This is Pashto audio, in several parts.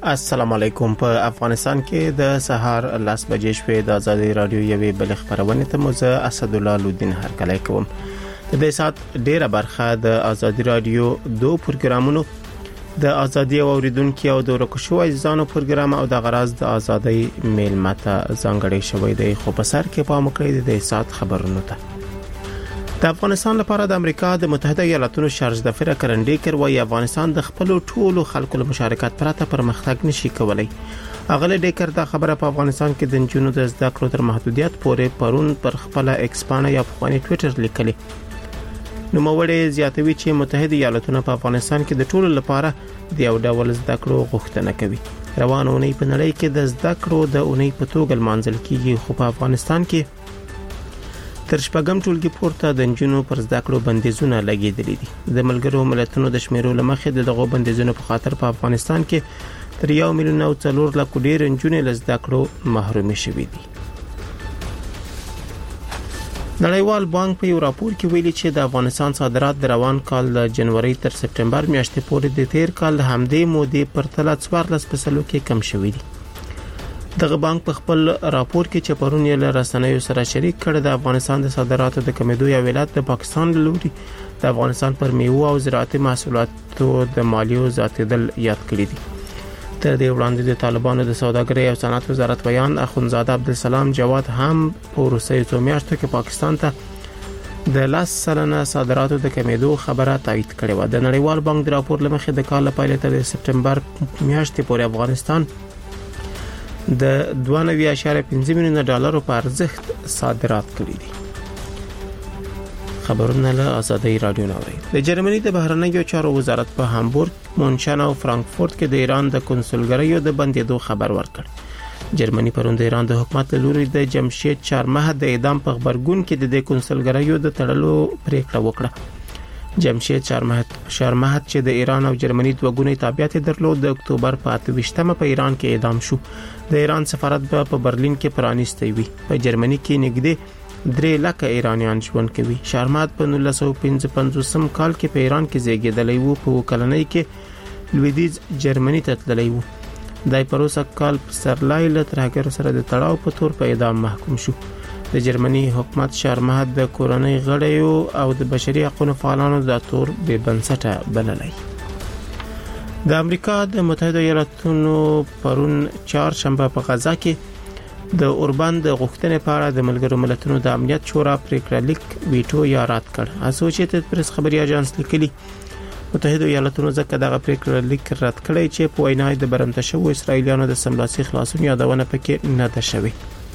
السلام علیکم. په افغانستان کې د سهار 10 بجې شوې د آزادي رادیو یوې بل خبرونه ته موزه اسد الله لودین هرکلی کوم. د دې سات ډیره برخه د آزادي رادیو دو پروګرامونو د آزادي اوریدونکو او د ورکشو عزیزانو پروګرام او د غراز د آزادۍ میلمته ځانګړی شوی دی. خو په سر کې پام کړئ د سات خبرونو ته. د افغانستان لپاره د امریکا د متحده ایالاتونو شارج دفتر کرنډیکر وايي افغانستان د خپل ټولو خلکو له مشارکت پرته پرمختګ نشي کولای. اغله ډیکر دا خبره په افغانستان کې د جنونو د زده کړو تر محدودیت پورې پرون پر خپل ایکسپانه یا په ټوئیټر لیکلي. نو موړې زیاتوي چې متحده ایالاتونه په افغانستان کې د ټولو لپاره د یو ډول زده کړو غوښتنه کوي. روانه اونۍ په نړۍ کې د زده کړو د اونۍ په توګه منځل کیږي، خو په افغانستان کې تر شپږم ټولګي پورته د جنونو پر زده کړو بندیزونه لګیدلي دي. د ملګرو ملتونو د شمیرو لمخې دغه بندیزونه په خاطر په افغانستان کې تر 1 میلیون او 4 لک ډیر جنونې له زده کړو محروم شوي دي. نړیوال بانک په یو راپور کې ویلي چې د افغانستان صادرات د روان کال د جنوري تر سپټمبر میاشتې پورې د تیر کال د همدې مودې پر 14% کې کم شوي دي. دغه بانک په خپل راپور کې چې پرون یې له رسنیو سره شریک کړ د افغانستان د صادراتو د کمیدو یا ولایت د پاکستان لوري د افغانستان پر میوه او زراعتي محصولاتو د مالیو زیاتېدل یاد کړی دي. تر دې وړاندې د طالبانو د سوداګرۍ او صنعت وزارت بیان اخوندزاده عبدالسلام جواد هم په وروستیو څو میاشتو کې پاکستان ته د 10% صادراتو د کمیدو خبره تایید کړې و. د نړیوال بانک د راپور لمخې د کال لپاره تر سپټمبر میاشتې پورې افغانستان د 2.5 میلیون ډالرو په ارزښت صادرات کړي دي. خبرونه له آزادۍ رادیو نوري. د جرمني د بهرنیو چارو وزارت په هامبورګ، مونشن او فرانکفورت کې د ایران د کنسولګریو د بندیدو خبر ورکړ. جرمني پرون د ایران د حکومت لوري د جمشید چارمحد د اعدام په خبرګون کې د کنسولګریو د تړلو پریکړه وکړه. جمشید شارمحد چې د ایران او جرمني دوه ګونی تابعیت درلود د اکتوبر په 28مه په ایران کې اعدام شو. د ایران سفارت په برلین کې پرانیستی وي. په جرمني کې نږدې 3 لک ایرانیان ژوند کوي. شارمحد په 1955 کال کې په ایران کې زیږیدلی وو. په کلنۍ کې لویدیز جرمني ته تللی وو. دای پروسه کال سرلای له ترهګر سره د تړاو په تور په اعدام محکوم شو. د جرمني حکومت شارمحد د کورنۍ غړیو او د بشري حقوقو فعالانو د تور به بنسټه بللی. د امریکا د متحده ایالاتونو پرون چهارشنبه په غزا کې د اوربان د غوښتنې په اړه د ملګرو ملتونو د امنیت شورا پریکړه لیک ویټو یا رد کړ. اسوسییټډ پریس خبري اژانس لیکلي متحده ایالاتونو ځکه دغه پریکړه لیک رد کړی چې په وینا د برمته شو اسرایلیانو د سملاسي خلاصون یادونه پکې نه ده شوې.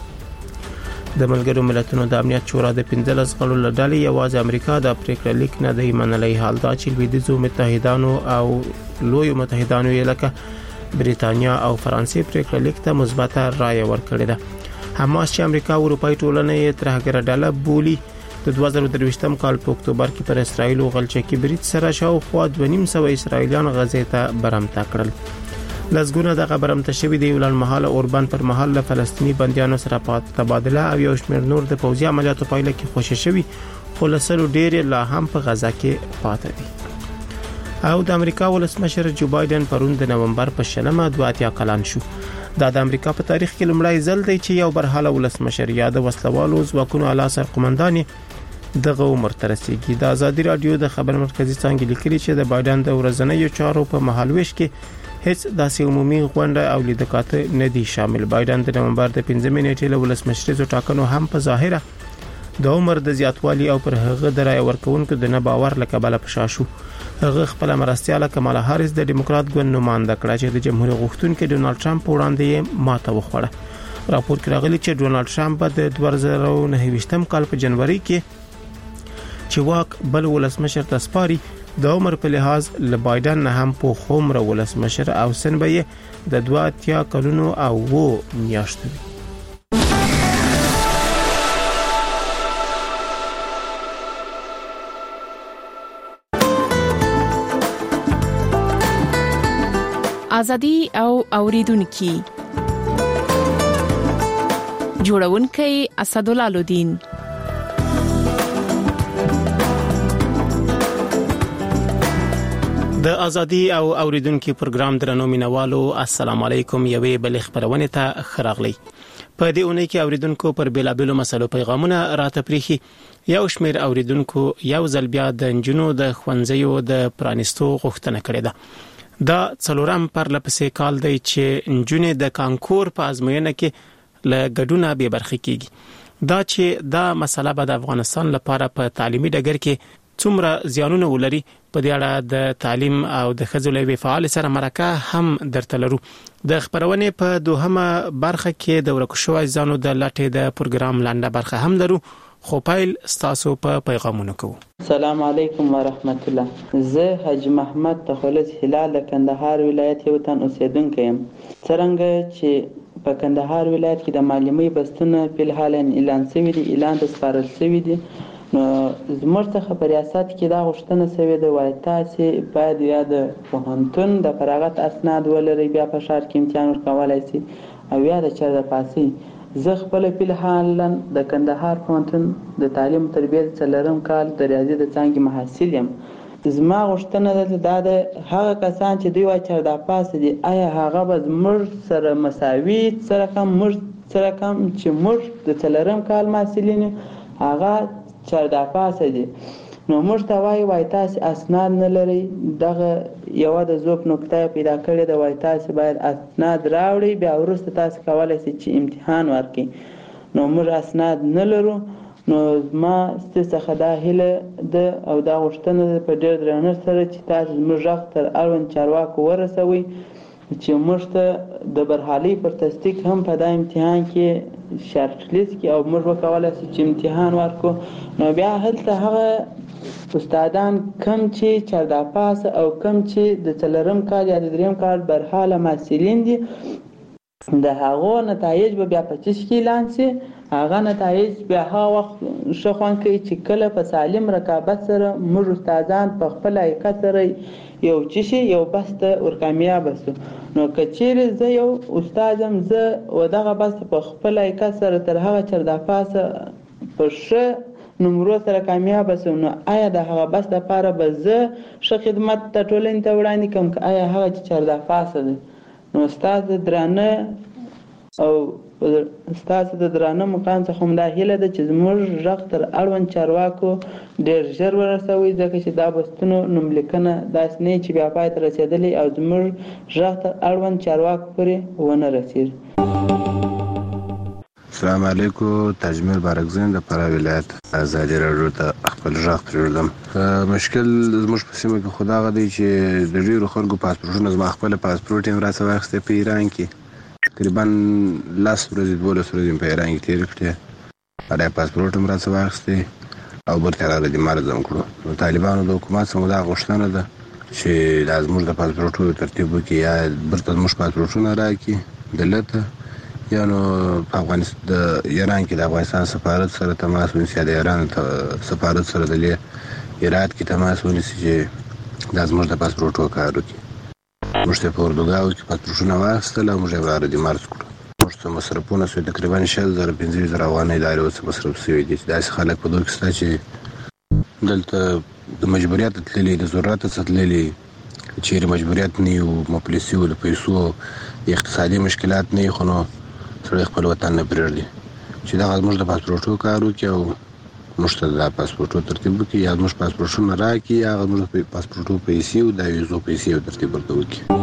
د ملګرو ملتونو د امنیت شورا د 15 غړو له ډلې یوازې امریکا د پریکړه لیک نه دی منلی. حال دا چې لویدیځو متحدانو او لوی متحدانو یې لکه بریتانیا او فرانسې پریکړه لیک ته مثبته رائے ورکړې ده. حماس چې امریکا او اروپای ټولنې ترهګر ډله بولي د 2023 کال په اکتوبر کې پر اسرایل او غلچکی برید سره شاوخوا 2.5 اسرایلیان غزې ته برمته کړل. لزګونه د برمته شوی دی ولن محل اوربان پر محل له فلسطینی بنديانو سره تبادله او یو شمېر نور د پوځي عملیاتو پایله کې خوشی شوی، خو لسلو ډیر لا هم په غزا کې پاتې دي. او د امریکا ولسمشر جو بایدن پرون د نومبر په 28 کلن شو. دا د امریکا په تاریخ کې لومړی ځل دی چې یو برحاله ولسمشر یا د وسلوالو ځواکونو اعلی سرقومندان دغه عمر ته رسیدي. د آزادي رادیو د خبر مرکزی څنګه لیکلي چې د بایدن د ورځنیو چارو په مهالويش کې هیڅ داسې عمومي غونډه او لیدکاته نه دي شامل. بایدن د نومبر د 15 نیټې له ولسمشریزو ټاکنو هم په ظاهره د عمر د زیاتوالي او پر هغه د رای ورکونکو د نه باور لکبل پښا شو. هغه خپل مرستياله کمالا هاریس د ډیموکرات ګوند نماینده کړه چې د جمهوریت غوښتونکو ډونالد ټرمپ وړاندې ماته وخوړه. راپور کې راغلی چې ډونالد ټرمپ د 2019 کال په جنوري کې چې واک بل ولسمشر ته سپاري د عمر په لحاظ ل بایدن نه هم په خومره ولسمشر او سن به د 2 کلونو او و میاشتو. ازادي او اوریدونکو جوړونکي اسد الله لودین. د ازادي او اوریدونکو پروګرام درنو مینوالو السلام علیکم یوې بل خبرونه ته خراغلی په دې اونۍ کې اوریدونکو پر بیلابلو مسلو پیغامونه راته پریخي یو شمیر اوریدونکو یو ځل بیا د انجنونو د خوندزیو د پرانستو غوښتنه کړې ده دا څلورم پر لپسې کال دی چې انجنونو د کانکور په ازموینه کې له ګډونه به برخه کیږي دا چې دا مسله به د افغانستان لپاره په تعلیمي ډګر کې څومره زیانونه ولري په دې اړه د تعلیم او د خځو فعال سره مرکه هم درته لرو د خبرونه په دوهمه برخه کې د ورکو شوی ځانو د لاټې د پروګرام لاندې برخه هم لرو خو پایل ستاسو په پیغامونو کوو. السلام علیکم ورحمت الله. زه حاج محمد تخلص هلال د کندهار ولایت یو تن اوسیدونکی یم. څرنګه چې په کندهار ولایت کې د معلمي بستونه په حال اعلان شوی دی اعلان د سپارل شوی دی نو زموږ څخه په ریاست کې دا غوښتنه شوې ده وایي تاسې باید یا د پوهنتون د فراغت اسناد ولرئ بیا په ښار کې امتحان ورکولی شي او یا د چا د پاسۍ. زه خپله فلحالا د کندهار پوهنتون د تعلیم تربیت څلورم کال د ریاضي د څانګې محصل یم. زما غوښتنه ده دا د هغه کسان چې دوی وایي چارده پاسه دي آیا هغه به زموږ سره مساوي سره کم چې موږ د څلورم کال محصلین هغه چارده پاسه دي نو موږ ته وایي تاسې اسناد نه لرئ دغه یوه د ذوب نکته پیدا کړې ده وایي تاسې باید اسناد راوړئ بیا وروسته تاسې کولی شئ چې امتحان ورکړئ نو موږ اسناد نه لرو نو ما ستاسو څخه دا هیله ده او دا غوښتنه ده په ډېر درنښت سره چې تاسو زموږ غږ تر اړوند چارواکو ورسوئ چې موږ ته د برحالۍ پر تصدیق هم په دا امتحان کې شارټ لیست کې او موږ وکولی شو چې امتحان ورکړو نو بیا هلته هغه استادان کم چې چارده پاس او کم چې د څلورم کال یا د دریم کال برحاله محصلین دي د هغو نتایج به بیا په چیش کې اعلان شي هغه نتایج بیا هغه وخت ښه خوند کوي چې کله په سالم رقابت سره موږ استادان په خپل حقیقت سره یو چیشي یو بس ته ورکامیاب شو نو که چیرې زه یو استاد یم زه و دغه بس په خپل حقیقت سره تر هغه چارده پاسه په ښه نمرو سره کامیاب شم نو آیا د هغه بس لپاره به زه ښه خدمت د ټولنې ته وړاندې کوم که آیا هغه چې چارده پاسه دی نو ستاسو درانه او ستاسو د درانه مقام څخه هم دا هیله ده چې زموږ غږ تر اړوند چارواکو ډېر ژر ورسوئ ځکه چې دا بستونو نوملیکنه داسې نه چې بیا پای ته رسېدلی او زموږ غږ تر اړوند چارواکو پورې ونه رسېږي. السلام علیکم. تاجمیر بارکزین د فراه ولایت ازادي راډیو ته خپل غږ پرېږدم. مشکل زموږ په سیمه کې خو دا دی چې د ډېرو خلکو پاسپورټونه زما خپل پاسپورټ یې راڅخه واخیستی په ایران کې تقریبا 10 ورځې 12 ورځې په ایران کې تېرې کړې هغه پاسپورټ هم راڅخه واخیستی او بیرته راغلی د مرزم کړو نو طالبانو د حکومت څخه دا غوښتنه ده چې دا زموږ د پاسپورټونو ترتیب وکړي یا بیرته زموږ پاسپورټونه راکړي دلته یا نو په افغانستان د ایران کې د افغانستان سفارت سره تماس ونیسي یا د ایران سفارت سره د هرات کې تماس ونیسي چې دا زموږ د پاسپورټو کار وکړي. موږ ته په اردوګاو کې پاسپورټونه واخیستل او موږ یې ولاړ دي مرز کړو. موږ ته مصرفونه شوي تقریبا 6,000-15,000 افغانۍ دا څه مصرف شوي دي چې داسې خلک په دوی کې شته چې دلته د مجبوریت تللي د ضرورت څخه تللي چیرې مجبوریت نه وي مفلسي وو د پیسو اقتصادي مشکلات نه وي خو نو سړی خپل وطن نه پرېږدي چې دغه زموږ د پاسپورټو کار وکړي او موږ ته د پاسپورټو ترتیب وکړي یا زموږ پاسپورټونه راکړي یا زموږ د پاسپورټو پیسې او د ویزو پیسې ترتیب ورته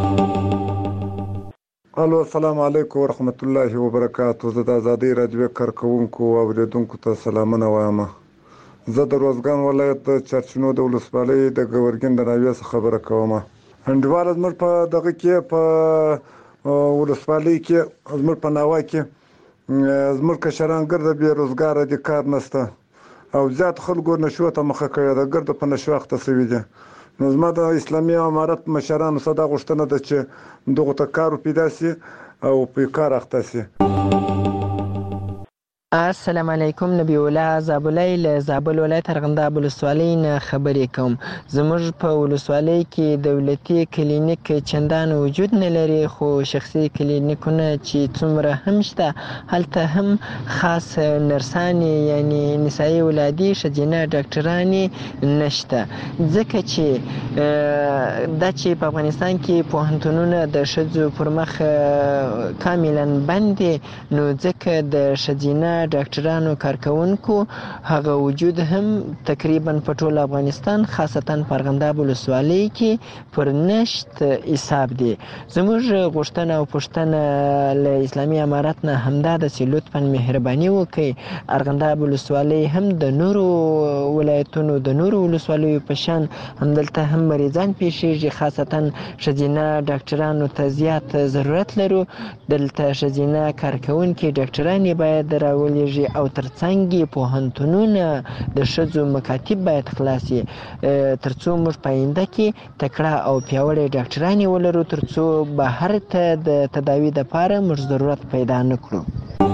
وکړي. الو السلام علیکم ورحمت الله وبرکاته. زه د ازادي راډیو کارکونکو او اوریدونکو ته سلامونه وایم. زه د روزګان ولایت چرچنو د ولسوالۍ د ګورګین د ناوې څخه خبره کوم. انډیوال زموږ په دغه کې په ولسوالۍ کې زموږ په ناوه کې زموږ کشران ګرده بې روزګاره دي کار نشته او زیات خلکو نشو ته مخه کوي د ګرده په نشو اخته شوي دي نو زما د اسلامي امارت مشرانو څخه دا غوښتنه ده چې دغه ته کار پیدا شي او په کار اخته شي. السلام علیکم. نبی الله زابلی له زابل ولایت ارغنداب ولسوالۍ نه خبرې کوم. زموږ په ولسوالۍ کې دولتي کلینیک چندان وجود نه لري، خو شخصي کلینیکونه چې څومره هم شته هلته هم خاص نرسانې یعنی نسایي ولادي ښځینه ډاکټرانې نشته، ځکه چې دا چې په افغانستان کې پوهنتونونه د ښځو پر مخ کاملا بند دي، نو ځکه د ښځینه ډاکټرانو کارکونکو هغه وجود هم تقریبا په ټول افغانستان خاصتا په ارغنداب ولسوالۍ کې پر نشت حساب دي. زموږ غوښتنه او پوښتنه له اسلامي امارت نه همدا ده چې لطفا مهرباني وکړئ ارغنداب ولسوالۍ هم د نورو ولایتونو د نورو ولسوالیو په شان همدلته هم مریضان پیښیږي، خاصتا ښځینه ډاکټرانو ته زیات ضرورت لرو. دلته ښځینه کارکونکي ډاکټرانې باید راولېږي او ترڅنګ یې پوهنتونونه د ښځو مکاتب باید خلاص شي، ترڅو موږ په آینده کې تکړه او پیاوړې ډاکټرانې ولرو، ترڅو بهر ته د تداوي دپاره موږ ضرورت پیدا نه کړو.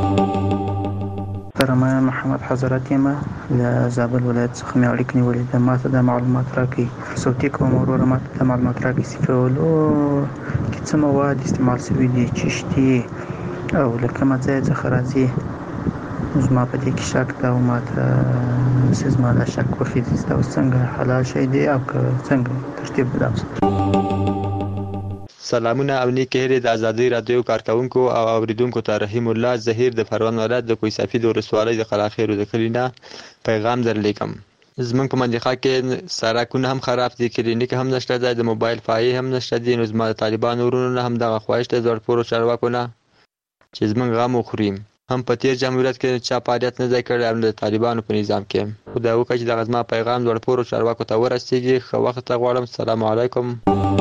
محترمه محمد حضرت یم له زابل ولایت څخه مې اړیکه نیولې ده. ماته د معلومات راکړئ، صوتي کوم وروره ماته د معلومات راکړئ چې په ولو کې څه مواد استعمال شوي دي، چشتي او له کومه ځای څخه راځي. زما په دې کې شک ده او ماته چې زما دا شک وخېږي چې دا اوس څنګه حلال شی دی او که څنګه ترتیب به دا. سلامونه او نیکې هیلې د ازادۍ راډیو کارکونکو او اوریدونکو ته. رحیم الله ظهیر د پروان ولایت د کوه سفید ولسوالۍ د قلاخیرو د کلي نه پیغام درلیکم. زمونږ په منطقه کې سړکونه هم خراب دي، کلینیک هم نشته دی، د موبایل فایې هم نشته دي. نو زما د طالبانو ورونو نه هم دغه خواهش دی زړ پورو چارواکو نه چې زمونږ غم وخوري. هم په تیر جمهوریت کې چا فعالیت نه دی کړی او د طالبانو په نظام کې. خدای وکړي چې دغه زما پیغام زړ پورو چارواکو ته ورسیږي. ښه وخت غواړم. السلام علیکم.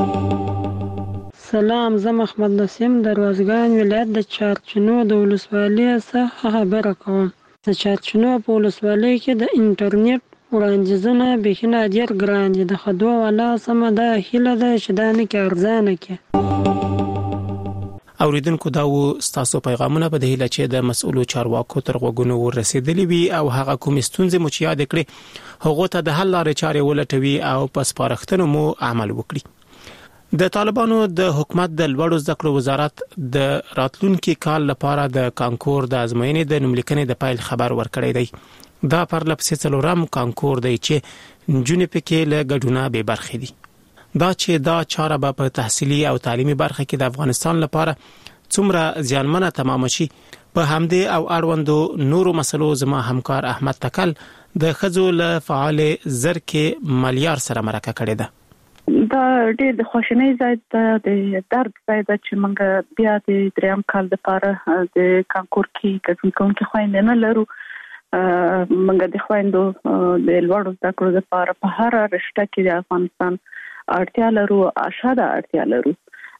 سلام، زه محمد نسیم د روزګان ولایت د چارچنو د ولسوالۍ څخه خبره کوم. د چارچنو په ولسوالۍ کې د انټرنیټ وړاندیزونه بیخي ډېر ګران دي. د خدو والا سمه دا هیله ده چې دا نه کې ارزانه کې. اوریدونکو دا و ستاسو پیغامونه په دې هیله چې د مسؤلو چارواکو تر غوږونو ورسېدلي وي او هغه کوم ستونزې مو چې یاد کړې هغه ته د حل لارې چارې ولټوي او په سپارښتنو مو عمل وکړي. د طالبانو د حکومت د لوړو زده کړو وزارت د راتلونکي کال لپاره د کانکور د ازموینې د نوملیکنې د پایل خبر ورکړی دی. دا پر لپسې څلورم کانکور دی چې نجونې پکې له ګډونه به برخې دي. دا چې دا چاره به په تحصیلي او تعلیمي برخه کې د افغانستان لپاره څومره زیانمنه تمام شي، په همدې او اړوندو نورو مسلو زما همکار احمد تکل د خزو له فعال زرکې ملیار سره مرکه کړې ده. دا ډېر د خوشنۍ ځای ده، د درد ځای ده چې موږ بیا د دریم کال لپاره د کانکور کې ګډون کوونکي خویندې نه لرو. موږ د خویندو د لوړو زده کړو لپاره په هر رشته کې د افغانستان اړتیا لرو، اشاده اړتیا لرو.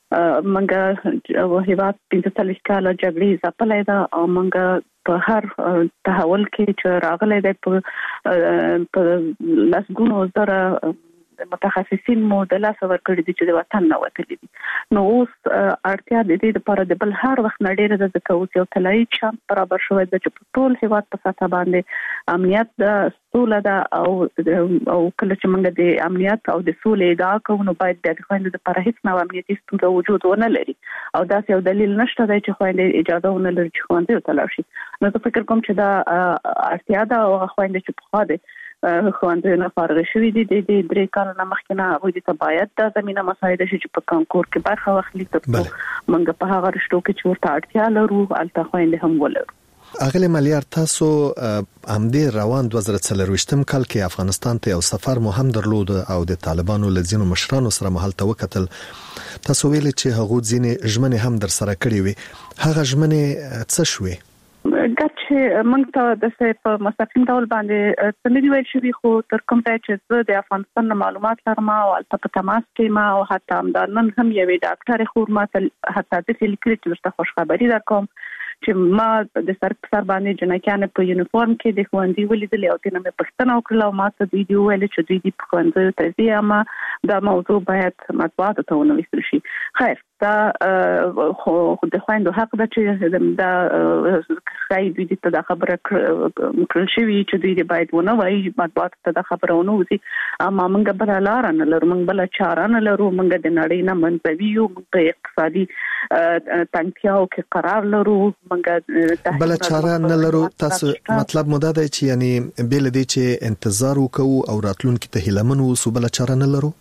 موږ هیواد 45 کاله جګړې ځپلې ده او موږ په هر تحول کې چې راغلی دی په لسګونو زره متخصصین مو د لاس ورکړي دي چې د وطن نه وتلي دي. نو اوس اړتیا د دې لپاره د بل هر وخت نه ډېره ده، ځکه اوس یو طلایي چانس برابر شوی ده چې په ټول هیواد په سطح باندې امنیت ده، سوله ده او کله چې موږ د امنیت او د سولې ادعا کوو نو باید د خویندو لپاره هیڅ نوع امنیتي ستونزه وجود ونه لري او داسې یو دلیل نشته دی چې خویندې اجازه ونه لري چې ښوونځیو ته لاړ شي. نو زه فکر کوم چې دا اړتیا ده او خویندې چې پخوا دي ښوونځیو نه فارغ شوي دي د درې کاله نه مخکې نه هغوی ته باید دا زمینه مساعده شي چې په کانکور کې برخه واخلي، ترڅو موږ په هغه رشتو کې چې ورته اړتیا لرو هلته خویندې هم ولرو. اغلی ملیار، تاسو همدې روان 2024 کال کې افغانستان ته یو سفر مو هم درلود او د طالبانو له ځینو مشرانو سره مو هلته وکتل. تاسو ویل چې هغوی ځینې ژمنې هم در سره کړې وي، هغه ژمنې څه شوې؟ چې موږ ته د په مستقیم ډول باندې څه نه دي ویل شوي، خو تر کوم ځای چې زه د افغانستان نه معلومات لرم او هلته په تماس کې یم او حتی همدا نن هم یوې ډاکټرې خور ما ته حتی داسې لیکلي چې درته خوشخبري درکوم چې ما د سر په سر باندې جنکیانې په یونیفورم کې د ښوونځي ولیدلې او دې نه مې پوښتنه وکړله او ما ته دوی دي وویل چې دوی دي په ښوونځیو ته ځي، اما دا موضوع باید مطبوعاتو ته ونه ویستل شي. خیر دا خو د خويندو حق ده چې دا خای دوی ته د خبره کړل شوی چې دوی باید ونه وایي مطبوعات ته د خبره ونه وځي اما موږ بل لار نه لرو موږ بل چاره نه لرو موږ د نړۍ نه منځوي یو په اقتصادي تنګیاو کې قرار لرو موږ بل چاره نه لرو تاسو مطلب مو دا دی چې یعنی بل دې چې انتظار وکړو او راتلونکي ته هیلمن وو بل چاره نه لرو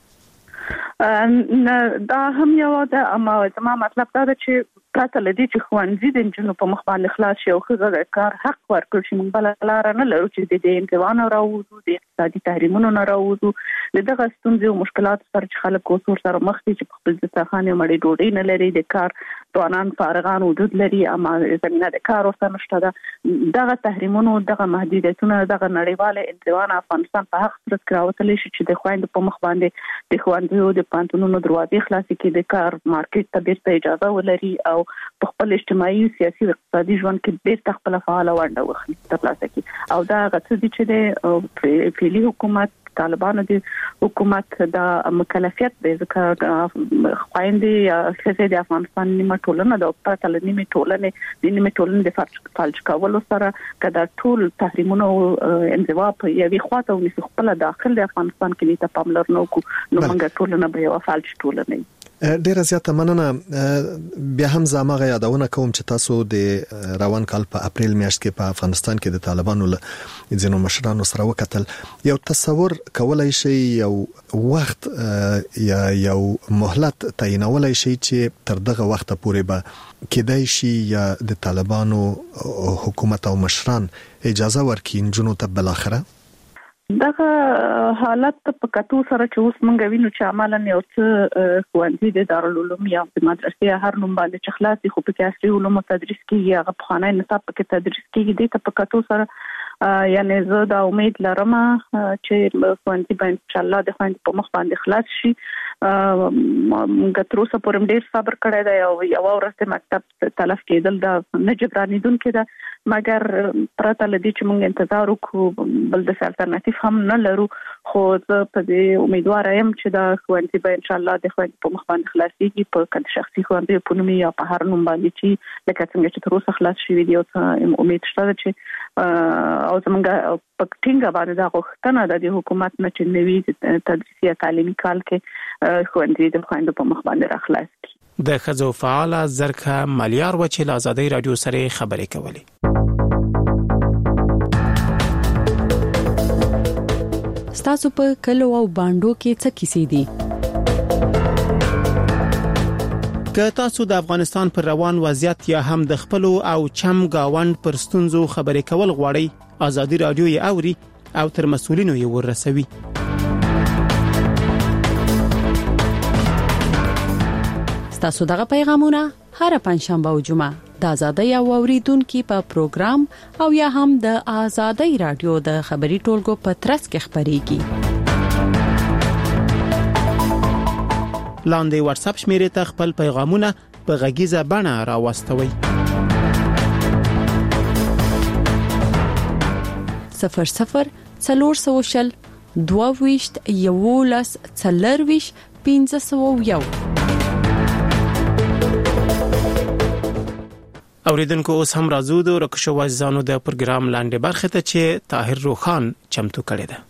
دا هم یو ده اما زما مطلب دا ده چې پراته لدی چې خوانځي د جنو په مخ باندې خلاص شي او خزه کار حق ورکړ شي موږ بل لار نه لرو چې د انتوان راوځو د اقتصادي تحریمونو نه راوځو دغه ستونزې او مشکلات سره چې خلک کوسور سره مخ دي چې په خپل ځخانه مړې ډوډۍ نه لري د کار توانان فارغان وجود لري اما زمينه د کار ورته نشته ده دغه تحریمونو دغه محدودیتونه دغه نړیواله انتوان افغانستان په حق سره کراوتلی شي چې د خويند په مخ باندې د خوندو د پانتونونو دروازې خلاصې کې د کار مارکیټ ته بیرته اجازه ولري او په خپل اجتماعي سیاسي او اقتصادي ژوند کې بیرته خپل فعال ونډه واخلي ترلاسه کړي او دا غوښتل دي چې د فعلی حکومت طالبانو د حکومت د مکلفیت د ذکر خويندې د افغانستان نیمه ټولنه د پرته لنیمه ټولنه د فالج کولو سره کدا ټول تحریمونو انزوا په یوې خواته ونیسي خپل داخل د افغانستان کې ته پاملرنه وکړو نو موږ ټولنه به یو فالج ټولنه ډیره زیاته مننه بیا هم زماغه یادونه کوم چې تاسو د روان کال په اپریل میاشت کې په افغانستان کې د طالبانو له ځینو مشرانو سره وکتل یو تصور کولای شي یو وخت یا یو مهلت تعینولای شي چې تر دغه وخت پورې به کېدای شي یا د طالبانو حکومت او مشران اجازه ورکړي جنو ته بل اخره دغه حالت په کتو سره چې اوس مونږ وینو چې عملاً یو څه ښوونځي د دارالعلوم یا د مدرسې هر نوم باندې چې خلاصي خو په عصري علومو تدریس کیږي هغه په خانه نصاب کې تدریس کیږي د په کتو سره یعنی زه دا امید لرم چې ښوونځي به ان شاء الله د خويند په مخ باندې خلاص شي موږ تر اوسه پورې ډیر صبر کړی دی او یو ورځ د مکتب تلف کېدل دا نه جبرانیدونکو ده مګر پرته لدی چې موږ انتظار وکړو بل د الټرناتیو هم نه لرو خو زه په دې امیدوار یم چې دا ښوونځي به ان شاء الله د خويند په مخ باندې خلاصيږي په کله شخصي ښوونځي په نوم یا په هر نوم باندې چې لکه څنګه چې تر اوسه خلاص شوی دی او امید شته چې او زمونږ په ټینګه باندې دا غوښتنه د حکومت نه چې نوي تدریسي تعلیمي کال کې ښوونځي د خويند په مخ باندې راخلاص کړي د خزو فعال زرکه ملیار و چې آزادۍ رادیو سره خبرې کولې تاسو په کلو او باندو کې څه کیسې دي که تاسو د افغانستان پر روان وضعیت یا هم د خپل او چم گاوند پر ستونزو خبرې کول غواړئ آزادۍ رادیو یې اوري او تر مسؤلینو یې ورسوي تاسو دغه پیغامونه هر پنځشنبه او جمعه د آزادۍ او اوریدونکو په پروګرام او یا هم د آزادۍ رادیو د خبري ټولګو په ترڅ کې خبريږي لاندې واتس اپ شمیرې ته خپل پیغامونه په غږیزه بڼه راوستوي 00 400 22 11 40 1501 اوریدونکو اوس هم راځو د رکشو وازانو د پروګرام لاندې برخه ته چې طاهر روخان چمتو کړی ده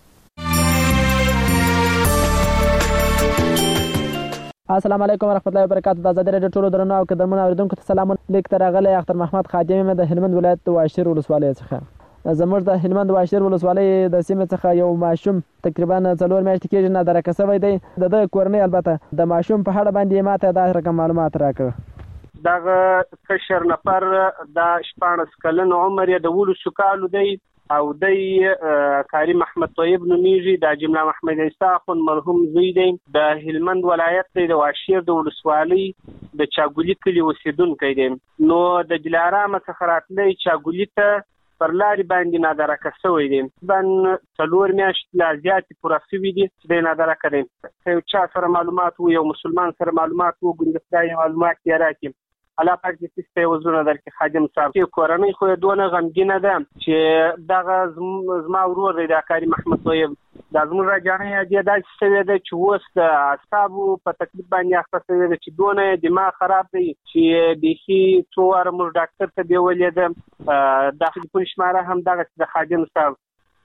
السلام علیکم ورحمت الله وبرکاتہ د آزادۍ رادیو ټولو درنو او قدرمن اوریدونکو ته سلام لیک تر غلې اختر محمد خادم مې د هلمند ولایت واشیر ولسوالۍ څخه زموږ د هلمند واشیر ولسوالۍ د سیمې څخه یو ماشوم تقریبا 4 میاشتې کېږي نه درکه شوی دی د کورنۍ البته د ماشوم په اړه باندې ماته دا رقم معلومات راکړه دغه کشر نفر د 14 کلن عمر یې د ولسو کالو دی او د کاری محمد طیب نومیږي د جمله محمد استاخون مرحوم زوی دی د هلمند ولایت د واشیر د ولسوالۍ د چاګولی کلی اوسیدونکی دی نو د دلارام څخه راتلی چاګولی ته پر لارې باندې نادرکه شوی دی بن 4 میاشتې لا زیاتې پوره شوي دي چې دی نادرکه دی یو چا سره معلومات و یو مسلمان سره معلومات و ګوري خدای معلومات یې راکړي الله پاک دې ستاسو وزونه درکې خادم صاحب چې کورنۍ خو دونه غمګینه ده چې دغه زما ورور دی د کاری محمد طیب د زموږ راجانه یادې داسې شوې ده چې اوس د اعصابو په تکلیف باندې اخته شوې ده چې دونه دماغ خراب دی چې بیخي څو واره موږ ډاکټر ته بیولې ده. د ټلیفون شماره هم دغه د خادم صاحب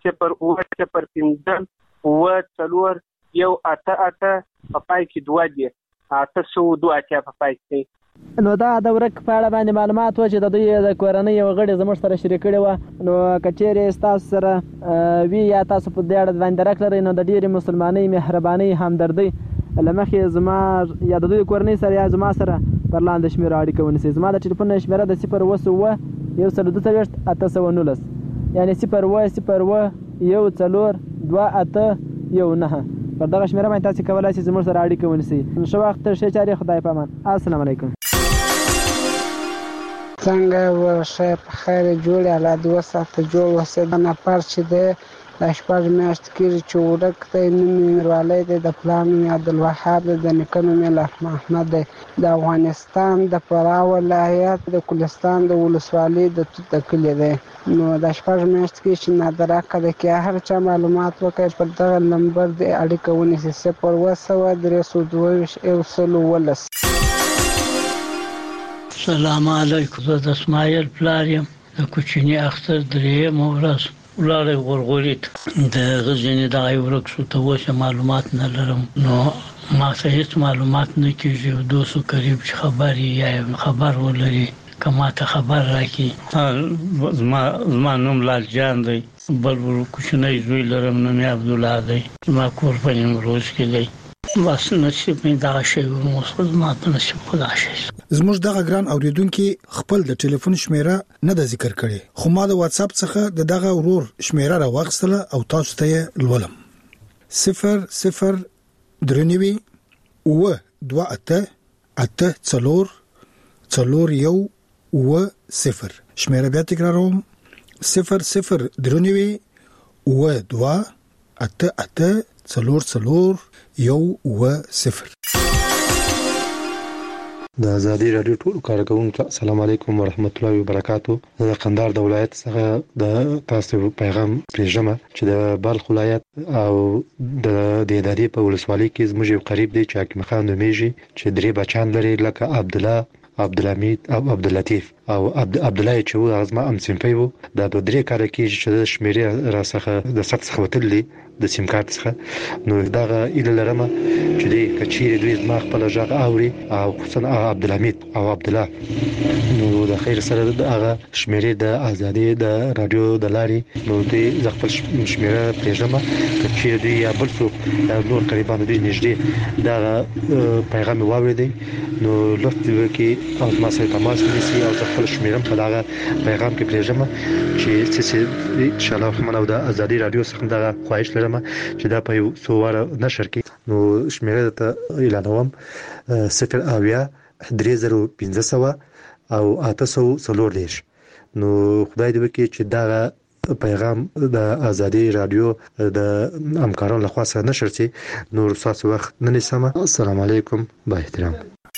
0 4 یو 8 په پای کې 2 دی 802 په پای کې. نو دا د ورک په اړه باندې معلومات و چې د دوی د کورنۍ یو غړي زموږ سره شریک کړي و. نو کچېرې تاسو سره وی یا تاسو په دې اړه باندې راکړئ نو د ډېرې مسلمانۍ مهرباني همدردي لمخې زما یا د دوی کورنۍ سره یا زما سره پر لاندې شمیره اړیکه ونیسئ. زما د ټلیفون شمیره د 0 819 یعنی 0 0 1 پر دغه شمیره باندې تاسو کولای شئ زموږ سره اړیکه ونیسئ. ښه وخت ښه چارې خدای په امان. السلام علیکم. څنګه ورشه په خیر جوړ الله 2 ساعته جوړ وسه د نفر چې د شپږ میاشتې کېږي چې ورک دی. نوم یې میروالی دی، د پلار نوم یې عبدالوهاب دی، د نیکه نوم یې لاف محمد دی. د افغانستان د فراه ولایت د کلستان د ولسوالۍ د توت د کلي دی. نو د شپږ میاشتې کېږي چې نادره کده کې هر چا معلومات وکړي پر دغه نمبر د اړیکه ونیسي 0 السلام علیکم. زه د اسماعیل پلار یم. د کوچني اختر درېیمه ورځ ولاړی غورغوري ته د غزني دغه ورک شو ته اوسه معلومات نه لرم. نو ما څه هیڅ معلومات نه کېږي. دوستو قریب چې خبر یا خبر ولري کما ته خبر راکړي. زما نوم لال جان دی، بل کوچنی زوی لرم نوم یې عبدالله دی. زما کور په نیمروز کې دی. بس نصیب مې دغه شی وموږ ما په نصیب خدا شي. زموږ دغه ګران اوریدونکو خپل د ټلیفون شمیره نه د ذکر کړي، خو ما د واتس اپ څخه دغه ورور شمیره راوغستله او تاسو ته لولم. 0 درنوي و 2 0 شمیره بیا تکراروم 0 درنوي و 2 0 د آزادي رادیو ټول کارکونکو السلام علیکم ورحمت الله وبرکاتو. د قندهار د ولایت څخه د تاسو پیغام پېژنم چې د بلخ ولایت او د دهدادي په ولسوالۍ کې زموږ قریب دی چې حکیم خان نومیږي چې درې بچان لري لکه عبدالله، عبدالحمید او عبداللطیف او عبدالله چې و ازما ام سیمپي وو. دا د درې کار کې چې شمیرې را څخه د سخت څخه د سیم کارت څخه. نو داغه اله لرمه چې دې کچېره دوی زما خپل ژغ اوري او خصوصا عبدالحمید او عبدالله. نو د خیر سره دغه شمیرې د آزادي د رادیو د لارې نو دې خپل شمیره پېژنم چې دوی یا بل څوک نور قریبانو دې نږدې دا پیغام واوري نو لفظ کې او ما سره تماس ونیسي او خپل شمیرم په دغه پیغام کې پېژنم چې ان شاء الله محمد او د آزادي رادیو څخه دغه خواهش لرم چې دا په یو څو واره نشر کې. نو شمیره ته اعلانوم 0 او 840. نو خدای دې وکړي چې دا پیغام د آزادي رادیو د همکارانو لخوا سره نشر شي. نو تاسو وخت نه نیسم. السلام علیکم با احترام.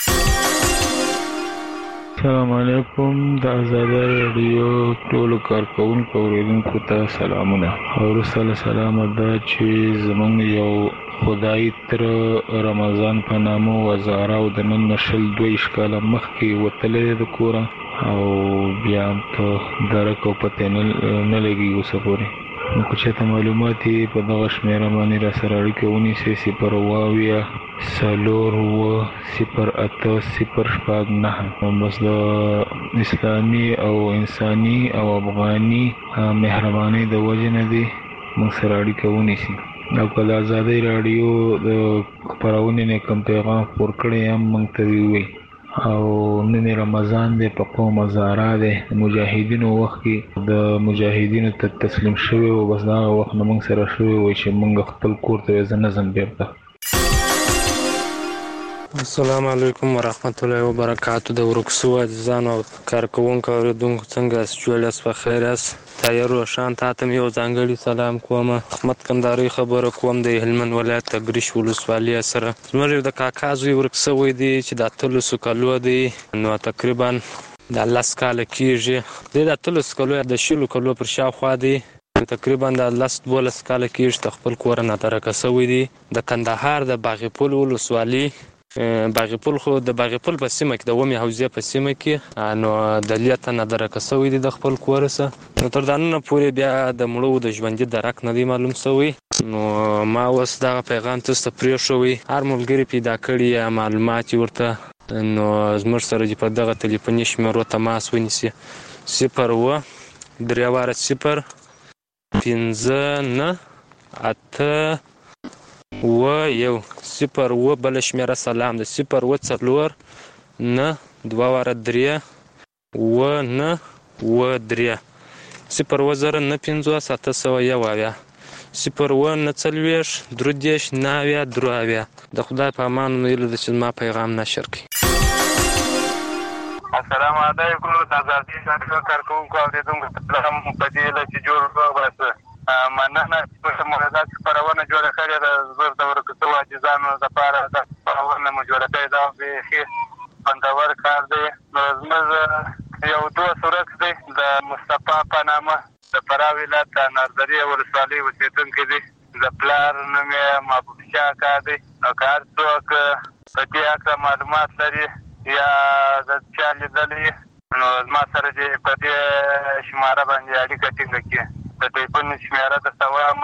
السلام علیکم. د آزادي رادیو ټول کارکونکو اوریدونکو ته سلامونه. او سلام دا چې زمونږ یو خدای تر رمضان په نامو وزاره او د نن نشل 2 کاله مخکې وتلې د کور او بیا په درک او پته نه لګي اوسه پورې. نو که چېرته معلومات په دغه شمیره باندې را سره اړیکه ونیسئ 0 بس د اسلامي او انساني او افغاني مهرباني د وجه نه دي موږ سره اړیکه ونیسئ. او که د آزادۍ راډیو د خپرونې نه کوم پیغام خپور کړی هم موږ ته ووایي. او نن رمضان دی، په قوم هزاره دی، مجاهدینو وخت کې د مجاهدینو ته تسلیم شوی او بس دا وخت نه موږ سره شوی وای چې موږ خپل کور ته ځنه بیرته. السلام علیکم ورحمت الله وبرکاتو. د ورکسو عزیزانو او کارکونکو اوریدونکو څنګه جوړاس په خیر است؟ تایر روشان تاسو یو ځانګړي سلام کوم. احمد کندهاري خبره کوم د هلمند ولایت تګریش ولسوالۍ سره. زموږ د کاکا زوی ورکسو دی چې د 300 کلو دی. نو تقریبا د 10 کال کېږي د 300 کلو د 20 کلو پر شاوخوا دی. تقریبا د 10-12 کاله کېږي چې خپل کور نه درکه شوی دی. د کندهار د باغپل ولسوالي باغپل خو د باغپل په سیمه کې د ومې حوزې په سیمه کې نو د لیته نه درکه شوی دی د خپل کور سره. نو تر دا نن پورې بیا د مړو د ژوندي درک نه دی معلوم شوی. نو ما اوس دغه پیغام تاسو ته پرېښوی. هر ملګري پیدا کړي یا معلومات ورته نو زموږ سره په دغه تلیفوني شمیرو تماس ونیسي 0-3-5-9-8-1 بل شمیره سلام د 0-4-2-3 0-0-9-50-801 0-1-40-3-9-3 د خدای په امان ویل د چې ما پیغام نشر کړي. السلام علیکم د آزادۍ رادیو کارکونکو اوریدونکو سلام په دې چې جوړ وباسه مننه چې موږ خپرونه جوړه کړې ده زور د ورکوټو عاجزانو لپاره د خپرونه مو جوړه کړې ده به خوندور کار دی. نو زموږ یو دوست ورک دی د مصطفی په نامه د فراه ولایت د نردرې ولسوالۍ اوسېدونکی دی. د پلار نوم یې محبوب شاه اکا دی. نو که هر څوک په دې هکله معلومات لري یا د چا لیدلی نو زما سره دې په دې شماره باندې اړیکه ټینګه کړي. د ټلیفون شمېره درته وایم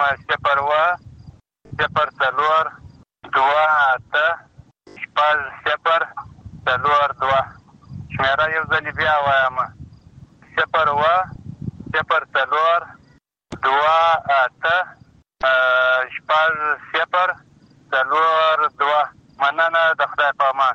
0-0-2-8-0-4-2 شمېره یو ځلې بیا وایم 0-0-2-8-0-4-2 مننه د خدای په امان.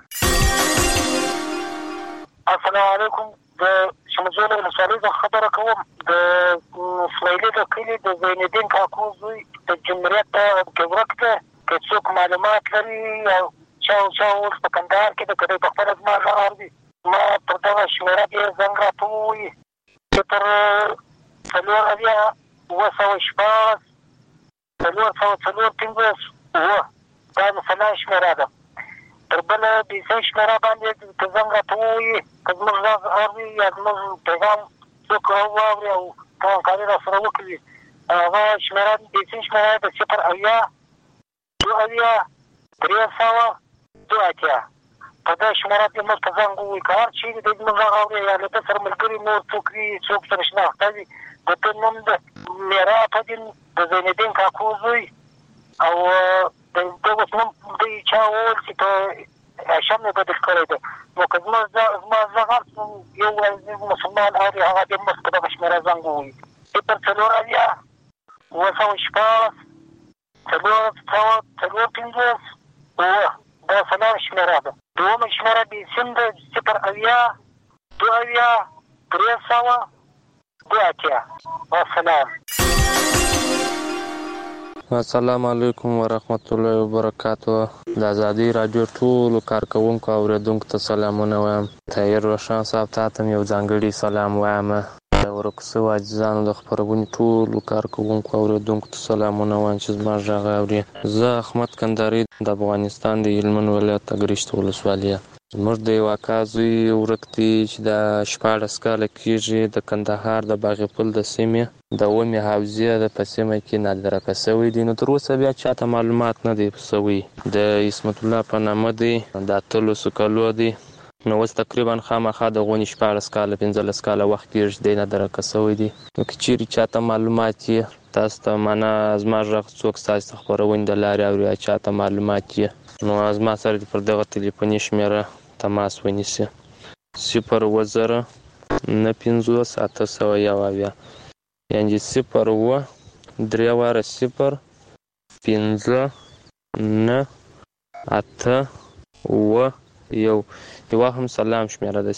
السلام علیکم. د شمزول ولسوالۍ څخه خبره کوم. د اسماعیلي د کلي د زینالدین کاکو زوی د جمهوریت کې ورک دی. که څوک معلومات لري او چا اوس په کندهار کې د کدی په خپله زما غږ اوري ما پر دغه شمېره دې زنګ راته ووایي 0-4-2-4-15 دا د فلان شمېره ده. تر بله بیسۍ شمېره باندې که زنګ راته ووایي که زموږ غږ اوري یا زموږ پیغام څوک واوري او همکاري راسره وکړي هغه شمېره بیسۍ شمېره د 0-2-3-2 په دې شمېره کې موږ ته زنګ ووایي. که هر چېرې دی زموږ غږ اوري یا له ده سره ملګري نور څوک وي څوک سره شناخته وي د ده نوم د میرا فدین د زینالدین کاکو زوی او د اوس نوم دوی چا وویل چې په هاشم یې بدل کړی دی. نو که زما غږ یو عزیز مسلمان اوري هغه دې موږ په دغه شمېره زنګ ووایي 0-4-2-4-15 دا فلان شمېره ده. دومه شمېره بیسیم ده 0-2-3-2 والسلام. السلام علیکم ورحمت الله وبرکاتو. د آزادۍ راډیو ټولو کارکوونکو او اوریدونکو ته سلامونه وایم. طاهر روشن صاحب ته هم یو ځانګړي سلام وایم. د ورکو شوو عاجزانو د خپرونې ټولو کارکوونکو او اوریدونکو ته سلامونه وایم چې زما غږ اوري. زه احمد کندهاري د افغانستان د هلمند ولایت اګرشت ولسوالي. زموږ د یو اکا زوی ورک دی چې د 14 کاله کېږي د کندهار د باغپل د سیمې د ومې حوزې په سیمه کې نادرکه شوی دی. نو تر اوسه بیا چاته معلومات نه دی شوی. د اسمت الله په نامه دی د 18 کالو دی. نو اوس تقریبا خامخا د غونې 14 کاله 15 کاله وخت کېږي دی نادرکه شوی دی. نو که چیرې چاته معلومات یې تاسو ته معنا زما غږ څوک ستاسو ته خپرونې د لارې اوري چاته معلومات یې نو زما سره پر دغه تلیفوني شمېره تماس ونیسي 0-0-9-50-801 یعنې 0-3-5-9-8-1 یوه هم سلام شمېره ده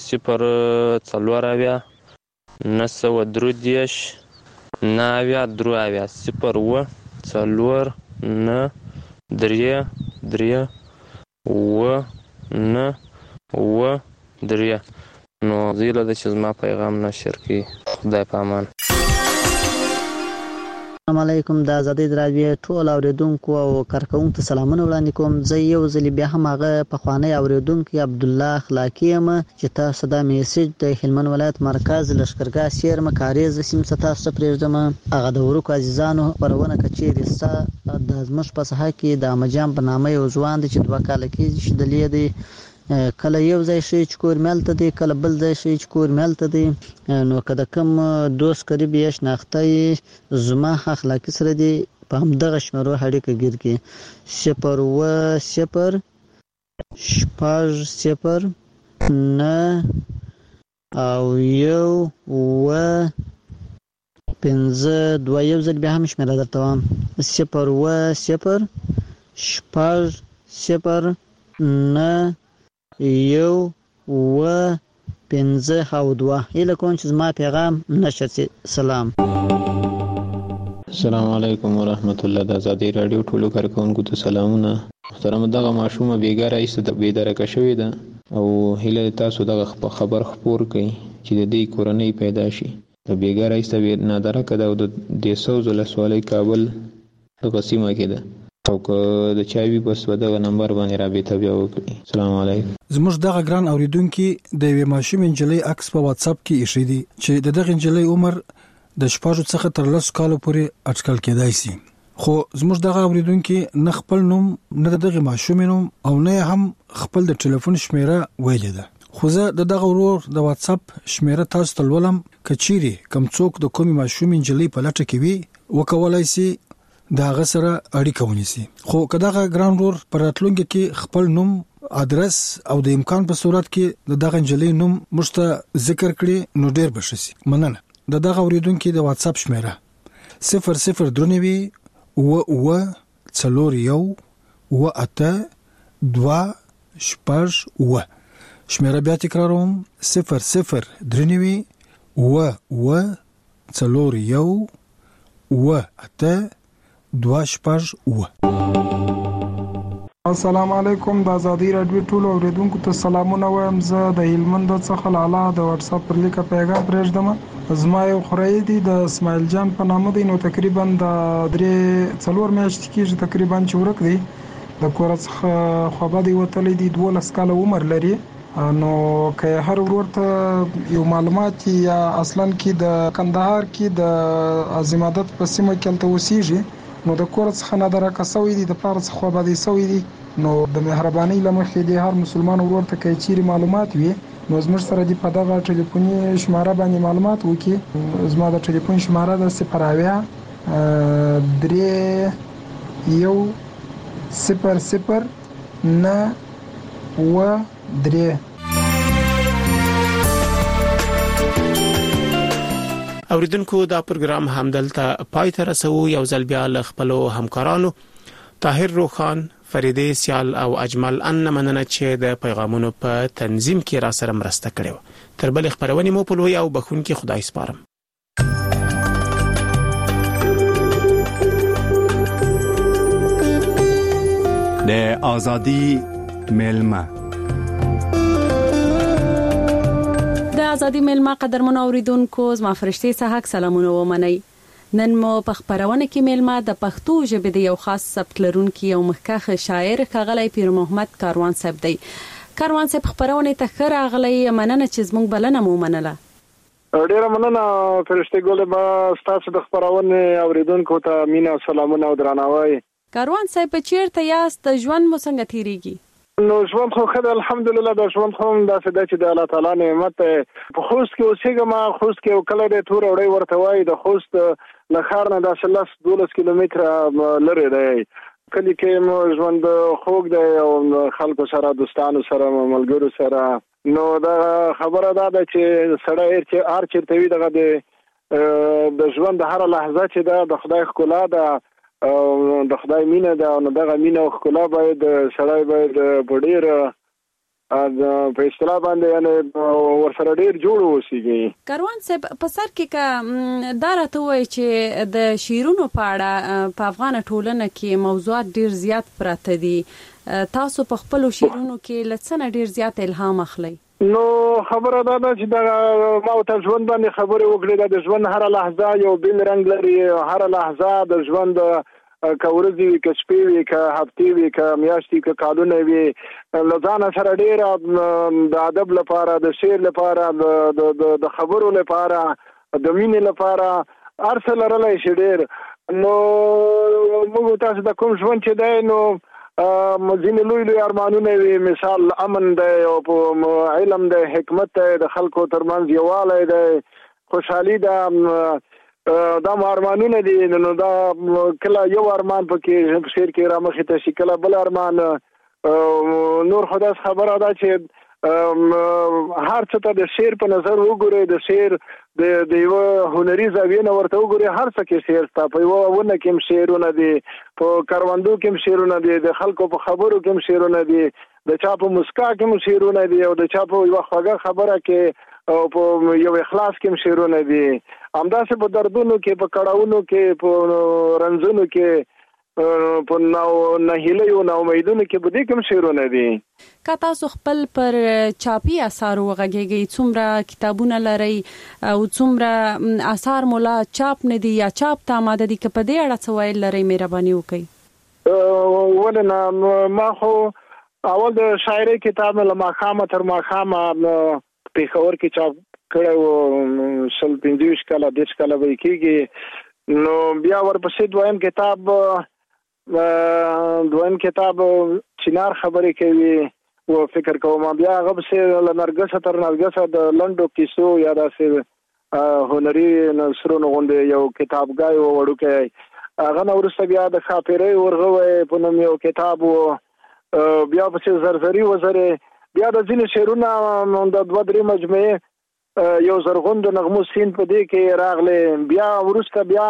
0-4-2-9-8-3 نو زیله ده چې زما پیغام نشر کړي. خدای په امان. السلام علیکم د آزادۍ رادیو ټول اوریدونکو او کارکونکو ته سلامونه وړاندې کوم. زه یو ځل بیا هم هغه پخوانی اوریدونکو عبدالله اخلاقی یم چې تاسو دا میسج د هلمند ولایت مرکز لشکرګاه سیرمه کاریز سیمه تاسو ته پرېږدم. هغه د ورکو عزیزانو خبرونه کچېرې ستا د زموږ په ساحه کې د امجان په نامه یو ځوان دی چې 2 کاله کېږي چې دلې دی، کله یو ځای شي چې کور ملته دی، کله بل ځای شي چې کور ملته دی. نو که د کوم دوست قریب یې شناخته زما اخلاقی سره دی په همدغه شمېرو اړیکه ګیر کړي 0 0 9 او 1 5 2. یو ځل بیا هم شمېره درته وایم 0 0 0 9 1 5 او 2. هیله کوم چې زما پیغام نشر شي. سلام. السلام علیکم ورحمت الله. د آزادۍ رادیو ټولو کارکونکو ته سلامونه. محترم دغه ماشومه بیګاره ایسته بیدارکه شوې ده او هیله تاسو دغه خبر خپور کړئ چې د دې کورنۍ پیدا شي. د بیګاره ایسته نادرکه ده او د سوز ولسوالۍ کابل دغه سیمه کې ده او که د چاوي بس ودغه نمبر باندې رابطه بیا وکړي. السلام علیکم. زموږ دغه ګران اوریدونکو د یوې ماشوم انجلۍ عکس په واتس اپ کې ایښی دی چې دغه انجلۍ عمر د 6 څخه تر 10 کالو پورې اټکل کېدای شي. خو زموږ دغه اوریدونکو نه خپل نوم نه دغه ماشوم نوم او نه هم خپل د ټلیفون شمیره ویلې ده. خو زه دغه ورور د واتس اپ شمیره تاسو ته ولوم کچيري کم څوک د کومي ماشوم انجلۍ په لټه کې وي وکولای شي دا غسره اړیکه ونیسي. خو کداغه ګران ورور پر راتلونکي کې خپل نوم ادرس او د امکان په صورت کې دغه انجلۍ نوم مشته ذکر کړي نو ډیر بشي. مننه. دغه اوریدونکو د واتس اپ شمیره 00 درنوي و 4 1 و 8 2 شپږ و. شمیره بیا تکراروم 00 درنوي و 4 1 و 8 2 شپږ و. السلام علیکم. د آزادۍ رادیو ټول اوریدونکو ته سلامونه وایم. زه د هلمند څخه لاله د واتس اپ پر لیکه پیغام پرېږدم. زما یو خورای دی د اسماعیل جان په نامه دی. نو تقریبا د 3-4 میاشتې کېږي تقریبا چې ورک دی. د کور څخه خوابه دی وتلی دی. 12 کاله عمر لري. نو که هر ورور ته یو معلومات یا اصلا کې د کندهار کې د عظمت په سیمه کې تل اوسېږي نو د کور څخه نه درکه سوی دی د پاره څخه خوابه دی سوی دی. نو د مهرباني لمخې دی هر مسلمان ورور ته کوي چیرې معلومات وي نو زموږ سره دی په دغه ټلیفوني شماره باندې معلومات وکي. زما د ټلیفون شماره د 0 اوریدونکو دا پروګرام همدلته پای ته رسو. یو ځل بیا له خپل همکارانو طاهر روخان، فریده سیال او اجمل ان مننه چې د پیغامونو په تنظیم کې را سره مرسته کړې. تر بل خبرونه مو په لوی او بخون کې خدای سپارم. د ازادي ملما د ازادي ملما قدرمن اوریدونکو زما فرشتي صحاک سلامونه ومنئ. نن مو په خبرونه کې ملما د پښتو ژبې د یو خاص سبک لرونکي او مخکخ شاعر ښاغلی پیر محمد کاروان صاحب دی. کاروان صاحب خبرونه ته ښه راغلی. مننه چې زموږ بلنه مو منله. ډیره مننه فرشتي ګل. ما ستاسو د خبرونه اوریدونکو ته مینا سلامونه او درناوی. کاروان صاحب چیرته یاست؟ ژوند مو څنګه تیریږي؟ نو ژوند خو خدای الحمدلله د ژوند خو داسې د چې د الله تعالی نعمت په خوست کې اوسېږم. خوست کې کله د تور وړي ورته وای د خوست له ښار نه د 12 کیلومتره لري دی. کلی کې مو ژوند خوږ دی او خلکو سره دوستانو سره ملګرو سره. نو دا خبره ده چې سړی هر چیرته وي دغه د ژوند د هر لحظه چې ده د خدای ښکلا ده او د خدای مینه ده. نو دغه مینه او ښکلا باید سړی باید په ډیر په اصطلاح باندې یعنی ورسره ډیر جوړ اوسېږي. کاروان صاحب په سر کې دا راته وایي چې د شعرونو په اړه په افغان ټولنه کې موضوعات ډیر زیات پراته دي. تاسو په خپل شعرونو کې لڅنه ډیر زیات الهام اخلئ. نو خبره دا ده چې دا ما ته ژوند باندې خبرې وکړې د ژوند هر لحظه یو بل رنگ لري هر لحظه د ژوند کورځي وي که شپې وي که هفتې وي که میاشتې که کالونه وي لزان سره ډېر د ادب لپاره د شعر لپاره د خبرو لپاره د مینې لپاره ارسل لرلای شي ډېر نو موږ تاسو د کوم ژوند چې دی نو مزین لوی ارمانونه وي مثال امن دی او علم دی حکمت دی د خلکو ترمنځ یووالی دی خوشحالي ده دا ارمانونه دي نو دا کله یو ارمان پکې شعر کې رامخې ته شي کله بل ارمان نور خدای خبره ده چې هر څه ته د شعر په نظر وګورئ د شعر د یو هنري زاویې نه ورته وګورئ هر څه کې شعر شته په یوه ونه کې هم شعرونه دي په کروندو کې هم شعرونه دي د خلکو په خبرو کې هم شعرونه دي د چا په مسکا کې هم شعرونه دي او د چا په یوه خوږه خبره کې او په یو اخلاص کې هم شعرونه دي همداسې په دردونو کې په کړاوونو کې په رنځونو کې په نهیلیو نو امیدونو کې به دې کوم شعرونه دي که تاسو خپل پر چاپي اثار وغږیږئ څومره کتابونه لرئ او څومره اثار مولا چاپ نه دي یا چاپ ته آماده دي که په دې اړه څه ویل لرئ مهرباني وکړئ ولې نه ما خو اول د شاعرۍ کتاب له ماښامه تر ماښامه پېښور کې چاپ کړی و 25 کاله 10 کاله به کېږي نو بیا ورپسې دویم کتاب چنار خبرې کوي و فکر کوم بیا هغه پسې له نرګسه تر نرګسه د لنډو کیسو یا داسې هنري نثرونو غوندې یو کتابګای و وړوکی هغه نه وروسته بیا د ښاپېرۍ ورغوی په نوم یو کتاب و بیا پسې زرزري وزرې بیا د ځینې شعرونه د 2-3 مجموعې یو زرغون د نغمو سین په دې کې راغلی بیا وروسته بیا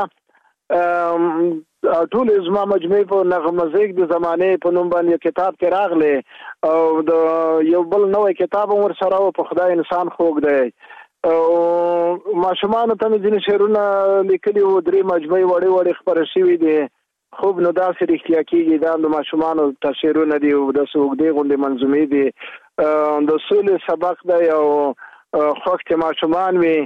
ټول زما مجموعې په نغمزیک د زمانې په نوم باندې کتاب کې راغلی او د یو بل نوې کتاب ور سره په خدای انسان خوږ دی او ماشومان ته مې ځینې شعرونه لیکلي و 3 مجموعې وړې خپرې شوي دي خوب نو داسې رښتیا کېږي دا د ماشومانو ته شعرونه دي او داسې اوږدې غوندې منظومې دي د سولې سبق دی او خوښ چې ماشومان وي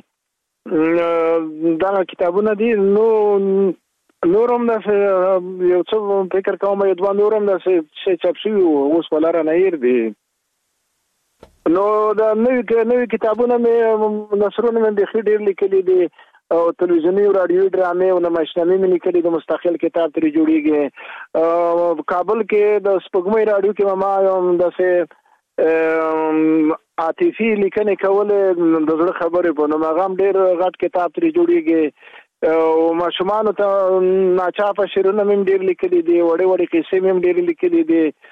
دا کتابونه دي نورم داسې یو څه فکر کوم یو 2 نورم داسې چاپ شوي اوس ولاره نه هیر دي نو دا نوي کتابونه مې نثرونه مې بیخي ډېر لیکلي دي او تلویزیوني او رادیوي ډرامې او نمایشنامې مې لیکلي د مستقل کتاب ترې جوړېږي کابل کې د سپوږمۍ رادیو کې ما یو داسې عاطفي لیکنې کولې د زړه خبرې په نوم هغه هم ډېر غټ کتاب ترې جوړېږي او ماشومانو ته ناچاپه شعرونه مې ډېر لیکلي دي وړې قصې مې ډېرې لیکلي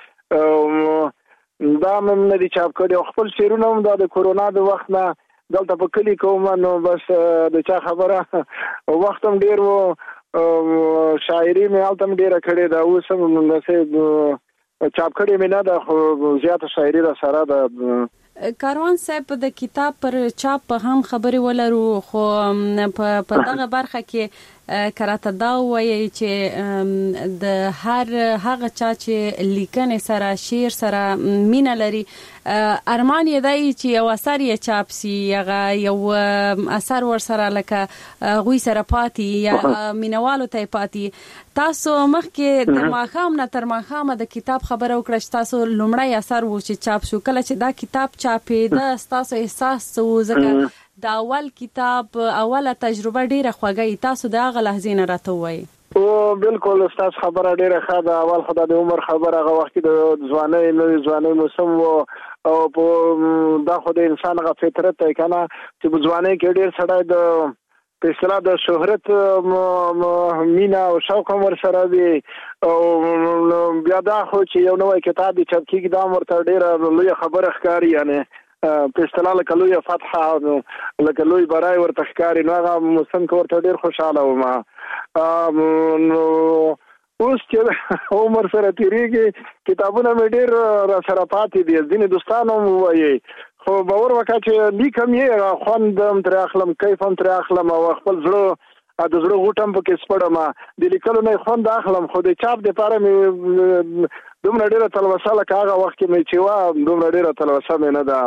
دي دا مې نه دي چاپ کړي او خپل شعرونه هم د کورونا د وخت نه دلته په کلي کوم نو بس د چا خبره وخت هم ډېر و شاعري مې هلته هم ډېره کړې ده اوس هم داسې چاپ کړې مې نه ده خو زیاته شاعري را سره ده کاروان صاحب د کتاب پر چاپ په هم خبرې ولرو خو په دغه برخه کې کراته دا وایي چې د هغه چا چې لیکنې سره شعر سره مینه لري ارمان یې دی چې یو اثر یې چاپ سي هغه یو اثر ور سره لکه غوي سره پاتې یا مینوالو ته پاتې تاسو مخکې د ماښام نه تر ماښامه د کتاب خبره وکړه چې تاسو لومړی اثر و چې چاپ شو کله چې دا کتاب چاپېده تاسو احساس څه ځکه د اول کتاب اوله تجربه ډیره خوږه تاسو د هغه لحظې نه راته وایي او بالکل استاد خبره ډیره ښه ده اول خدای د عمر خبره هغه وخت د ځوانۍ موسم او په دا خو د انسان غو فطرت دی کنه چې په ځوانۍ کې ډیر سړی د په اصطلاح د شهرت مینا او شوق ور سره دی او بیا دا خو چې یو نوې کتاب چاپ کیږي دا ورته ډیره لوی خبره ښکاري یعنی په اصطلاح لکه لوی فتحه لکه لوی برای ورته ښکاري نو هغه موسم کې ورته ډیر خوشاله وم نو اوس چې عمر سره تیریږي کتابونه مې ډیر را سره پاتې دي ځینې دوستانو وایي خو باور وکړه چې لیکم یې خوند هم ترې اخلم کیف هم ترې اخلم او خپل زړه د زړه غوټم پکې سپړم د لیکلو نه خوند اخلم خو د چاپ دپاره مې دومره ډیره تلوسه لکه هغه وخت کې مې چې وه دومره ډیره تلوسه مې نه ده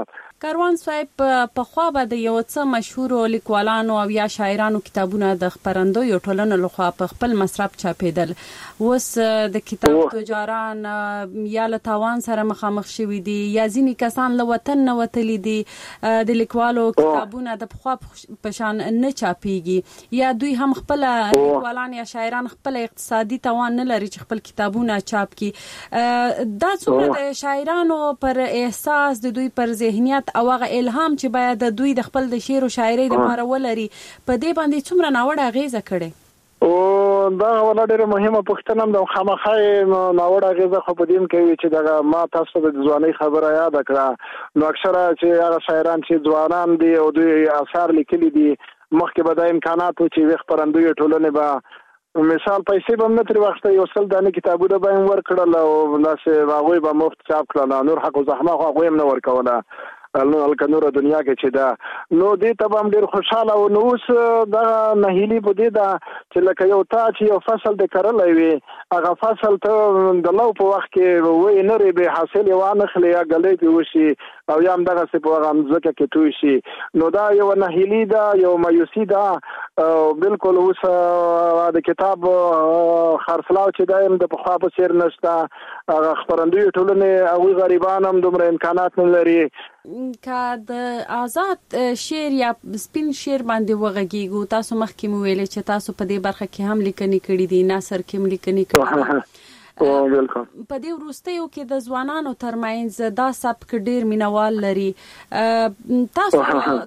کاروان صاحب په خوا به د یو څه مشهور لیکوالانو او یا شاعرانو کتابونه د خبرندوی ټولنو لخوا په خپل مصرف چاپېدل. اوس د کتاب تجاران یا له تاوان سره مخامخ شوي دي یا ځینې کسان له وطن نه وتلي دي، د لیکوالو کتابونه د پخوا په شان نه چاپېږي، یا دوی هم خپل لیکوالان یا شاعران خپل اقتصادي توان نه لري چې خپل کتابونه چاپ کړي. دا څومره د شاعرانو پر احساس، د دوی پر ذهنیت او هغه الهام چې باید د دوی د خپل د شعر او شاعرۍ لپاره ولري، په دې باندې څومره ناوړه اغیزه کړې؟ او دا ولا ډېره مهمه پوښتنه ده. خامخا ناوړه اغیزه خو په دې کوي چې دا ما تاسو د ځواني خبره یاد کړه. نو اکثره چې هغه شاعران چې ځوانان دي او دوی اثار لیکلي دي، مخکې به د امکاناتو چې خبرندوی ټولنې به مثال پیسې به نه تر وخته یو څل دانه کتابونه به ورکړل او لاسه هغوی به مفت چاپ کړل، نور حق او زحمه خو هغوی هم نه ورکوله الکنوره دنیا کې چې دا نو دې ته هم ډېر خوشاله او نو اوس دا نهیلی په دې دا چې لکه یو تا چې یو فصل د کرلای وي، هغه فصل ته د لو په وخت کې وې نه ری به حاصل وانه خلې یا غلې په وشي او یا هم دغه څه په هغه ځکه کې توي شي. نو دا یو نهیلی دا یو مایوسی دا بالکل اوس د کتاب خرڅلاو چې دایم د پخوا په څیر نشته. هغه خبرندوی ټولنې او غریبان هم دومره امکانات نه لري. که د آزاد شعر یا سپین شعر باندې وغږیږو، تاسو مخکې مو ویلې چې تاسو په دې برخه کې هم لیکنې کړې دي، ناصر کې هم لیکنې کړې. په دې وروستیو کې د ځوانانو ترمنځ دا سبک ډېر مینوال لري. تاسو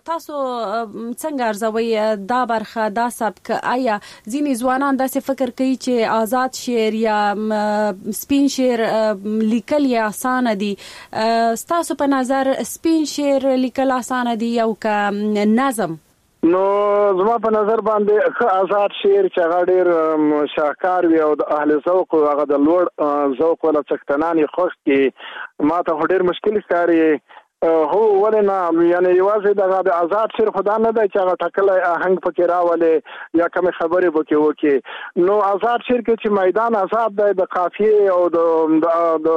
څنګه ارزوئ دا برخه، دا سبک؟ آیا ځینې ځوانان داسې فکر کوي چې آزاد شعر یا سپین شعر لیکل یې اسانه دي؟ ستاسو په نظر سپین شعر لیکل اسانه دي او که نظم؟ نو زما په نظر باندې آزاد شعر چې هغه ډېر شاهکار وي او د اهل ذوق او هغه د لوړ ذوق ولا څښتنان یې خوښ کړي، ما ته ډېر مشکل ښکاري. هو ولې نه، یعنی یوازې د آزاد شعر خدا نه دی چې هغه ټاکلی آهنګ پکې راولي یا کومې خبرې پکې وکړي. نو آزاد شعر کې چې میدان آزاد دی، د قافیې او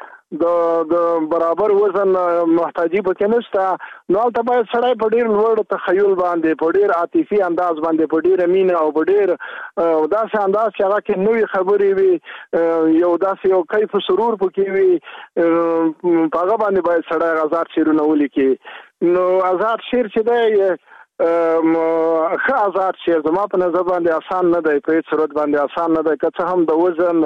د برابر وزن محتاجی پکې نشته، نو هلته باید سړی په ډېر لوړ تخیل باندې، په ډېر عاطفي انداز باندې، په ډېره مینه او په ډېر داسې انداز چې هغه کې نوې خبرې وي، یو داسې یو کیف سرور پکې وي، په هغه باندې باید سړی آزاد شعرونه ولیکي. نو آزاد شعر چې دی ښه آزاد شعر زما په نظر باندې آسان نه دی، په هیڅ صورت باندې آسان نه دی، که څه هم د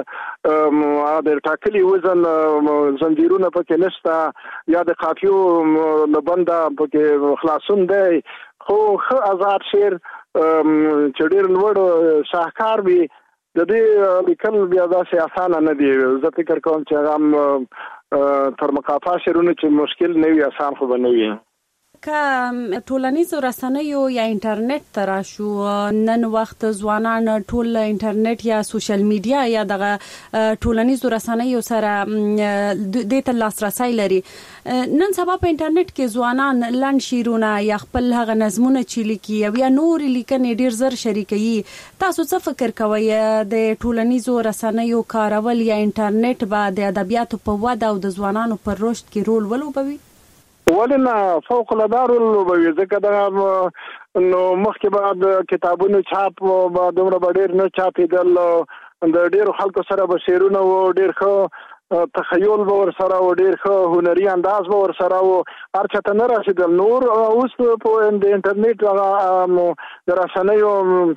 وزن د ټاکلي وزن زنجیرونه پکې نشته یا د قافیو له بنده پکې خلاصون دی، خو ښه آزاد شعر چې ډېر لوړ شاهکار وي، د دې لیکل بیا داسې اسانه نه دی. زه فکر کوم چې هغه هم تر مقافا شعرونه چې مشکل نه وي، آسان خو به نه وي. که ټولنیزو رسنیو یا انټرنیټ ته راشو، نن وخت ځوانان ټول انټرنیټ یا سوشل میډیا یا دغه ټولنیزو رسنیو سره دې ته لاسرسی لري. نن سبا په انټرنیټ کې ځوانان لنډ شعرونه یا خپل هغه نظمونه چې لیکي یا نور لیکنې ډېر زر شریکوي. تاسو څه فکر کوئ د ټولنیزو رسنیو کارول یا انټرنیټ به د ادبیاتو په وده او د ځوانانو پر رشد کې رول ولوبوي؟ ولې نه، فوق العاده رول لوبوي، ځکه دا نو مخکې به د کتابونو چاپ به دومره به ډېر نه چاپېدل، د ډېرو خلکو سره به شعرونه و، ډېر ښه تخیل به ورسره و، ډېر ښه هنري انداز به ورسره و، هر چا ته نه رسېدل. نور اوس په د انټرنیټ هغه د رسنیو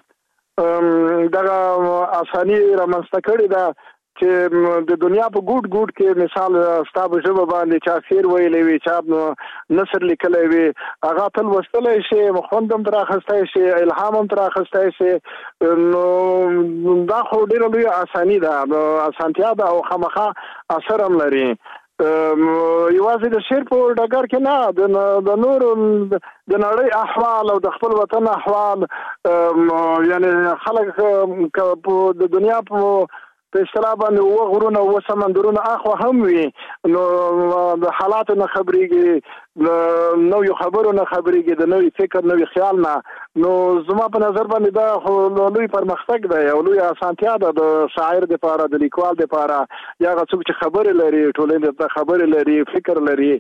دغه اساني رامنځته کړې ده چې د دنیا په ګوټ ګوټ کې مثال ستا په ژبه باندې چا شعر ویلی وي، چا نثر لیکلی وي، هغه ته لوستلی شي، خوند هم تر اخیستی شي، الهام هم تر اخیستی شي. نو دا خو ډېره لویه اساني ده، اسانتیا ده او خامخا اثر هم لري. یوازې د شعر په ډګر کې نه، د نورو د نړۍ احوال او د خپل وطن احوال، یعنی خلک د دنیا په په اصطلاح باندې وغرونه او سمندرونه اخوا هم وي نو د حالاتو نه خبرېږي نو یو خبرو نه خبرېږي د نوې فکر نوې خیال نه نو زما په نظر باندې دا لوی پرمختګ دی او لوی اسانتیا ده د شاعر لپاره د لیکوال لپاره یا هغه څوک چې خبرې لري ټولنې ته خبرې لري فکر لري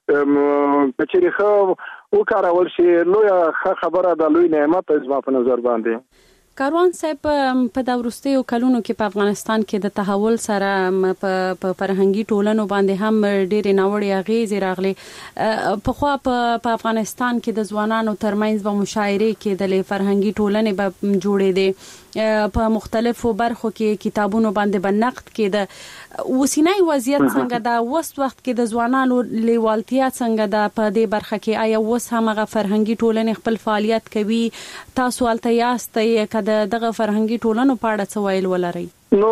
کچېرې خو وکارول شي لوی خبره ده لوی نعمت زما په نظر باندې کاروان صاحب په دا وروستیو کلونو کې په افغانستان کې د تحول سره په فرهنګي ټولنو باندې هم ډېرې ناوړې اغېزې راغلي پخوا په افغانستان کې د ځوانانو ترمنځ به مشاعرې کېدلې فرهنګي ټولنې به جوړېدې په مختلفو برخو کې کتابونو باندې به نقد کېده اوسنی وضعیت څنګه ده وست وخت کې د ځوانانو لیوالتیا څنګه ده په دې برخه کې آیا اوس هم هغه فرهنګي ټولنې خپل فعالیت کوي تاسو هلته یاستئ دغه فرهنګي ټولنو په اړه څه ویل ولرئ نو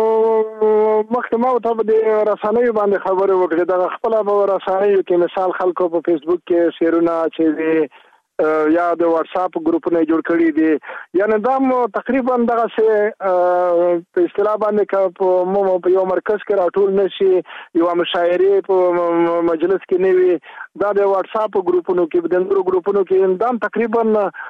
مخکې ما ته د رسنیو باندې خبرې وکړې د خپل رسنیو کې مثال خلکو په فیسبوک کې شیرونه چې یا د واتس اپ ګروپونه جوړ کړي دي یعنی دا تقریبا دغه څه په اصطلاح باندې په یو مرکز کې راټول نشي یو مشاعره په مجلس کې نه وي دا د واتس اپ ګروپونو کې د نورو ګروپونو کې دا تقریبا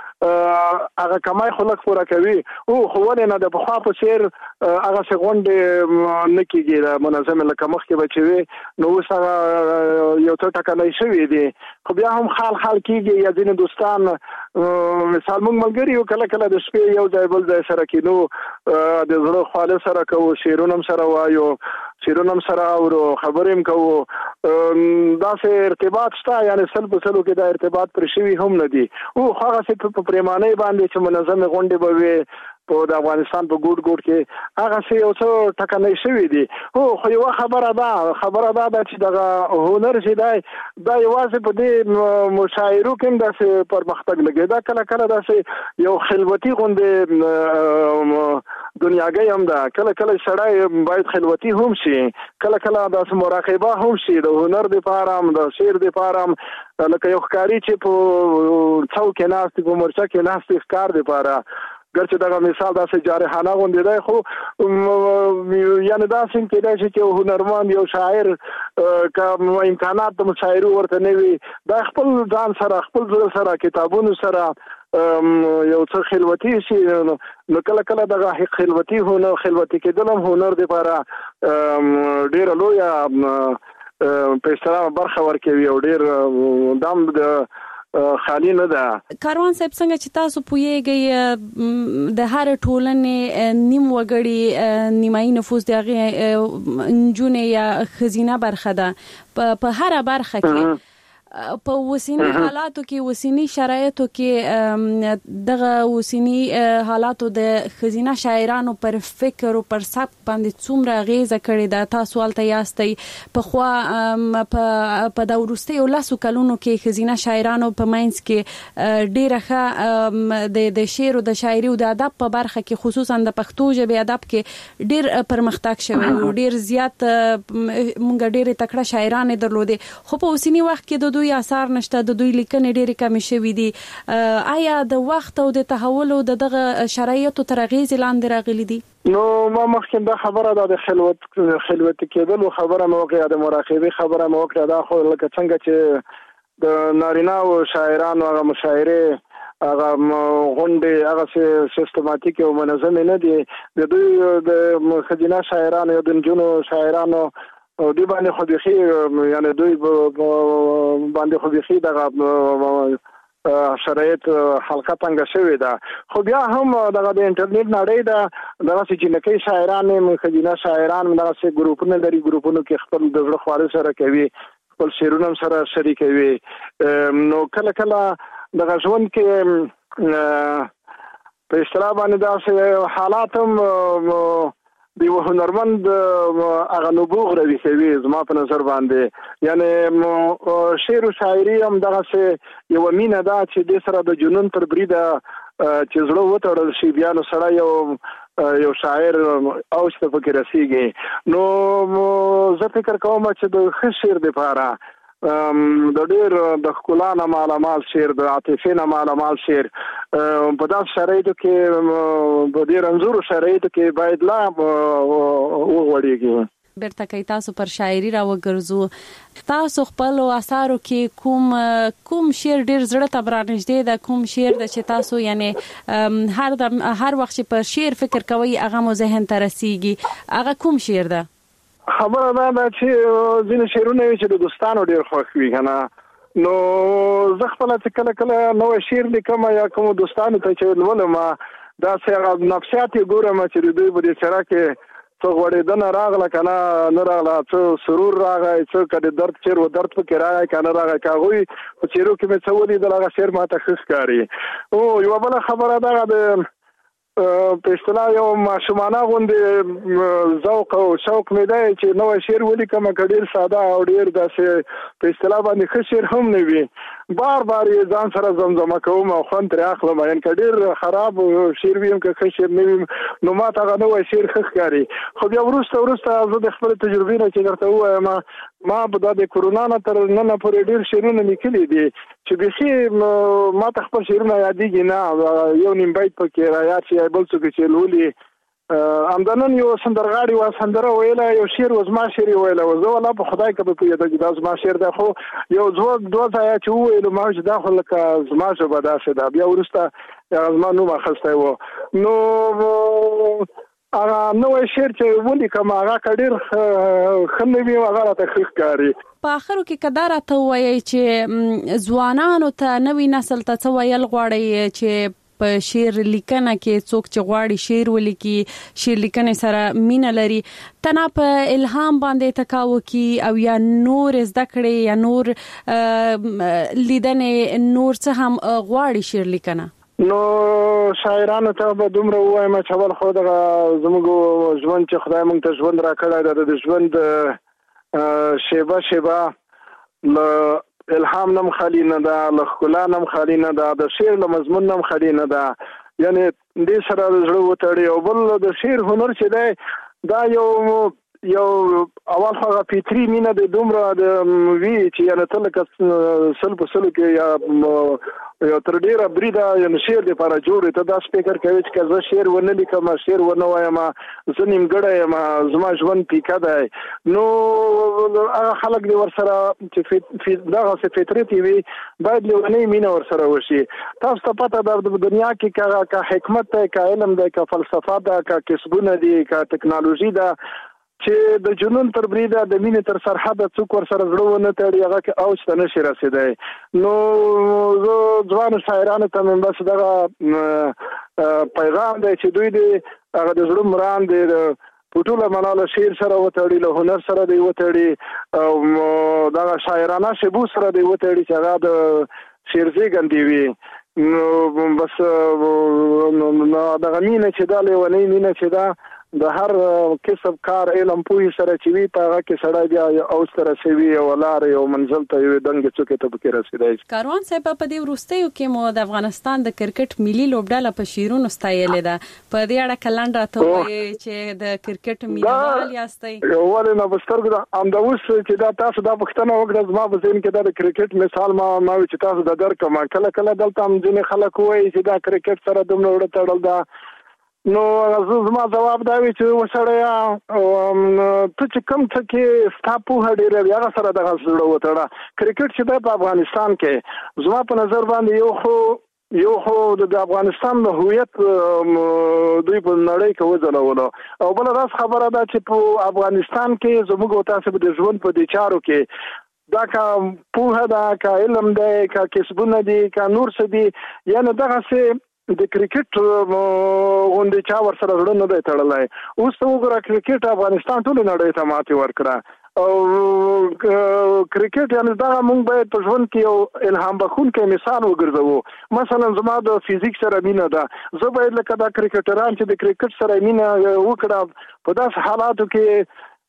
هغه کمای خلک پورا کوي او خو ولې نه د بخوا په سیر هغه څنګه نه کیږي د منظم لکه مخکې بچوي نو اوس هغه یو څه ټاکنه شوی دی خو بیا هم خال کیږي یا ځینې دوستان مثال موږ ملګری یو کله د شپې یو ځای بل ځای سره کینو د زړه خاله سره کوو شیرونم سره وایو شیرونم سره او خبرېم کوو دا سه ارتباط شته یعنی سل په سلو کې دا ارتباط پر شوی هم نه دی او هغه څه په پریمانه باندې چې منظم غونډه به وي په د افغانستان په ګوټ کې هغه څه یو څه ټکنۍ شوی دی خو یو خبره ده چې دغه هنر چې دا یوازې په دې مشاعرو کې د پرمختګ لګي دا کله داسې یو خلوتي غونډه دنیاګي هم ده کله سړی باید خلوتي هم شي کله داسې مراقبه هم شي د هنر لپاره هم د شعر لپاره هم لکه یو ښکاري چې په څوک کې ناست په مرچا کې ناست ښکار لپاره ګرچې دغه مثال داسې جارحانه غوندې دی خو یعنی دا څنګه کېدای شي چې هنرمند یو شاعر که امکانات د مشاعرو ورته نه وي دا خپل ځان سره خپل زړه سره کتابونو سره یو څه خلوتي شي نو کله دغه خلوتي کېدل هم هنر لپاره ډېره لویه په اصطلاح برخه ورکوي او ډېر دام د خالی نه ده کاروان صاحب څنګه چې تاسو پوهیږئ د هر ټولنې نیم وګړي نیمایي نفوس د هغې نجونې یا ښځینه برخه ده په هره برخه کې په اوسنی حالاتو کې اوسنی شرایطو کې دغه اوسنی حالاتو د ښځینه شاعرانو پر فکر او پر سبک باندې څومره اغیزه کړې ده تاسو هلته یاستئ پخوا په دا وروستیو لسو کلونو کې ښځینه شاعرانو په منځ کې ډېره ښه د شعر او د شاعري او د ادب په برخه کې خصوصا د پښتو ژبې ادب کې ډېر پرمختګ شوی او ډېر زیات مونږ ډېرې تکړه شاعرانې درلودې خو په اوسنی وخت کې د دوی اثار نشته د دوی لیکنې ډېرې کمې شوي دي آیا د وخت او د تحول او دغه شرایطو تر اغېزې لاندې راغلي دي نو ما مخکې دا خبره ده د خلوت کېدلو خبره مې وکړه د مراقبې خبره مې وکړه دا خو لکه څنګه چې د نارینه او شاعرانو هغه مشاعرې هغه غونډې هغه سیستماتیک او منظم نه دي د دوی د ښځینه شاعرانو یا د نجونو شاعرانو او دی باندې خو بيخي یعنی دوی باندې خو بيخي دغه شرایط حلقه څنګه شوی ده خو بیا هم دغه د انټرنیټ نړۍ ده دغه چې جنکۍ شاعران خځینه شاعران دغه ګروپونه لري ګروپونو کې خپل د زړه خواله سره کوي خپل شعرونه سره شریکوي نو کله دغه ژوند کې په اصطلاح باندې داسې حالات هم دی هنرمند هغه نبوغ روي کوي زما په نظر باندې یعنی شعر او شاعري هم دغه یو مینه ده چې د سره د جنون تر بریده چې زړه وتړل شي بیا نو سره یو شاعر او څه فکر رسیږي نو زه فکر کوم چې د ښه شعر لپاره د ډیر د ښکلا مالامال شعر د عاطفې نه مالامال شعر په داسې شرایطو کې په ډیر انځور شرایطو کې باید لا وغوړېږي. بیرته کوي تاسو پر شاعري راوګرځو. تاسو خپل اثارو کې کوم شعر ډیر زړه ته برانږدې ده، کوم شعر د چې تاسو یعنی هر وخت چې پر شعر فکر کوي هغه مو ذهن ته رسیږي، هغه کوم شعر ده؟ خبره ده چې ځینې شعرونه چې د دوستانو ډیر خوښ وي کنه، نو زه خپل کله کله نوې شعر لیکم یا کوم دوستانو ته چې ولولم دا څنګه نفسیات ګورم چې دوی په دې سره کې څو غوړېدنه راغله کنه نه راغله، څو سرور راغی، څو کله درد چیر و درد پکې راغی کنه راغی، کاغوی په چیرو کې مې څو ولیدل هغه شعر ماته ښه ښکاري. او یوه بله خبره ده د په اصطلاح یو ماشومانه غوندې ذوق او شوق مې دی چې نوی شعر ولیکم که ډېر ساده او ډېر داسې په اصطلاح باندې ښه شعر هم نه وي، بار یې ځان سره زمزمه کوم او خوند ترې اخلم. یعنې که ډېر خراب شعر وي که ښه شعر نه وي نو ما ته هغه نوی شعر ښه ښکاري. خو بیا وروسته زه د خپلې تجربې نه چې درته ووایم ما به دا د کرونا نه تر ننه پورې ډېر شعرونه لیکلي دي چې بیخي ما ته خپل شعرونه یادېږي نه، یو نیم بیت پکې رایاد شي بل څوک چې لولي. همدنن یو سندرغاړي و سندره ویله، یو شعر و زما شعر یې ویله، زه والله په خدای که به پوهېده چې دا زما شعر دی، خو یو دوه ځایه چې وویلو ما چې دا خو لکه زما ژبه داسې ده. بیا وروسته زما نوم اخیستی و. نو هغه نوی شعر چې ولیکم هغه که ډېر ښه نه وي هغه راته ښه ښکاري. په آخرو کې که دا راته ووایئ چې ځوانانو ته نوي نسل ته څه ویل غواړئ چې په شعر لیکنه کې څوک چې غواړي شعر ولیکي، شعر لیکنې سره مینه لري، تنه په الهام باندې تکاو کی او یا نور زده کړي یا نور لیدنې نور څه هم غواړي شعر لیکنه؟ نو شاعرانو ته به دومره ووایم چې اول خو دغه زموږ ژوند چې خدای موږ ته ژوند راکړی ده د ژوند شیبه شیبه له الهام نم خالی نه ده، له ښکلا نم خالی نه ده، د شعر له مضمون نم خالی نه ده. یعنې دې سره د زړه وتړي. او بل د شعر هنر چې دی دا یو اول هغه فطري مینه د دومره د وي چې یعنې ته لکه سل په سلو کې یا تر ډېره بریده یعنې شعر دپاره جوړ ته داسې فکر کوي چې که زه شعر ونه لیکم شعر ونه وایم زه نیمګړی یم زما ژوند پیکه دی. نو هغه خلک دې ورسره چې دغسې فطرت یې وي باید لیونۍ مینه ورسره وشي. تاسو ته پته ده په دنیا کې که حکمت دی، که علم دی، که فلسفه ده، که کسبونه دي، که ټکنالوژي ده، چې د جنون تر بریده د مینې تر سرحده څوک ورسره زړه ونه تړي هغه کې اوج ته نشي رسېدی. نو زه ځوانو شاعرانو ته مې بس دغه پیغام دی چې دوی دې هغه د زړه مرام دی په ټوله معنا له شعر سره وتړي، له هنر سره دی وتړي او دغه شاعرانه شیبو سره دی وتړي چې هغه د شعر زېږندې وي. نو بس دغه مینه چې دا لیونۍ مینه چې دا د هر کسب کار علم پوهې سره چې وي په هغه کې سړی بیا اوج ته رسوي او لارې او منزل ته یوې دنګې څوکې ته پکې رسېدی. کاروان صاحب په دې وروستیو کې مو د افغانستان د کرکټ ملي لوبډله په شعرونو ستایلې ده، په دې اړه که لنډ راته ووایئ چې د کرکټ مینهوال یاستئ؟ ولې نه په سترګو ده همدا اوس چې دا تاسو دا پوښتنه وکړه زما په ذهن کې دا د کرکټ مثال ما وي چې تاسو د درکم کله کله دلته هم ځینې خلک وایي چې دا کرکټ سره دومره وړه تړل ده. نو زما جواب دا وی چې وسړیا ته چې کوم څه کې ستا پوهه ډېره وي هغه سره دغه زړه وتړه. کرکټ چې دی په افغانستان کې زما په نظر باندې یو خو د افغانستان د هویت دوی په نړۍ کې وځلولو او بله داسې خبره ده چې په افغانستان کې زموږ او تاسو د ژوند په دې چارو کې دا که پوهه ده، که علم دی، که کسبونه دي، که نور څه دي، یعنې دغسې د کرکټ غوندې چا ورسره زړه نه دی تړلی. اوس ته وګوره کرکټ افغانستان ټولې نړۍ ته ماتې ورکړه او کرکټ یعنې دغه موږ باید په ژوند کې یو الهام بخښونکی مثال وګرځوو. مثلا زما د فزیک سره مینه ده، زه باید لکه دا کرکټران چې د کرکټ سره مینه وکړه په داسې حالاتو کې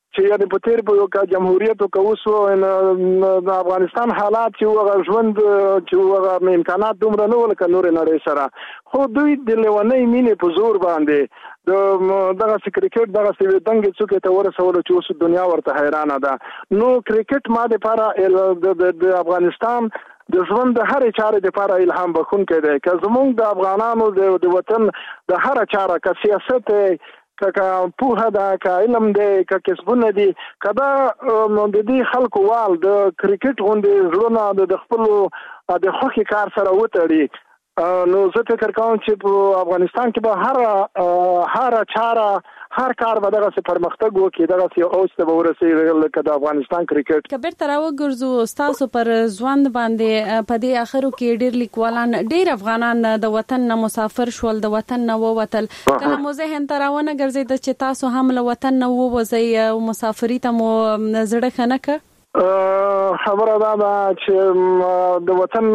چې یعنی په تیر په یو جمهوریت او کوسو د افغانستان حالات چې هغه ژوند چې هغه امکانات دومره نه ولکه نور نړۍ سره خو دوی د لیونۍ مینې په زور باندې دغه کرکټ دغه دنګ څوک ته ورسول چې اوس دنیا ورته حیرانه ده نو کرکټ ما د لپاره د افغانستان د ژوند د هرې چارې لپاره الهام بخښونکی دی که زموږ د افغانانو د وطن د هره چاره که سیاست که پوهه ده که علم دی که کسبونه دي که دا د دې خلکو وال د کرکټ غوندې زړونه د خپلو د خوښې کار سره وتړي نو زه فکر کوم چې په افغانستان کې به هر چاره هر کار به دغه پرمختګ وکړي دغه اوس ته ورسېږي لکه د افغانستان کرکټ کبیر تراو ګرځو تاسو پر ځوان باندې په دې اخرو کې ډېر لیکوالان ډېر افغانان د وطن نه مسافر شول د وطن نه ووتل کله مو ذهن تراونه ګرځید چې تاسو هم له وطن نه ووځئ او مسافري ته مو زړه خنه ک خبره ده چې د وطن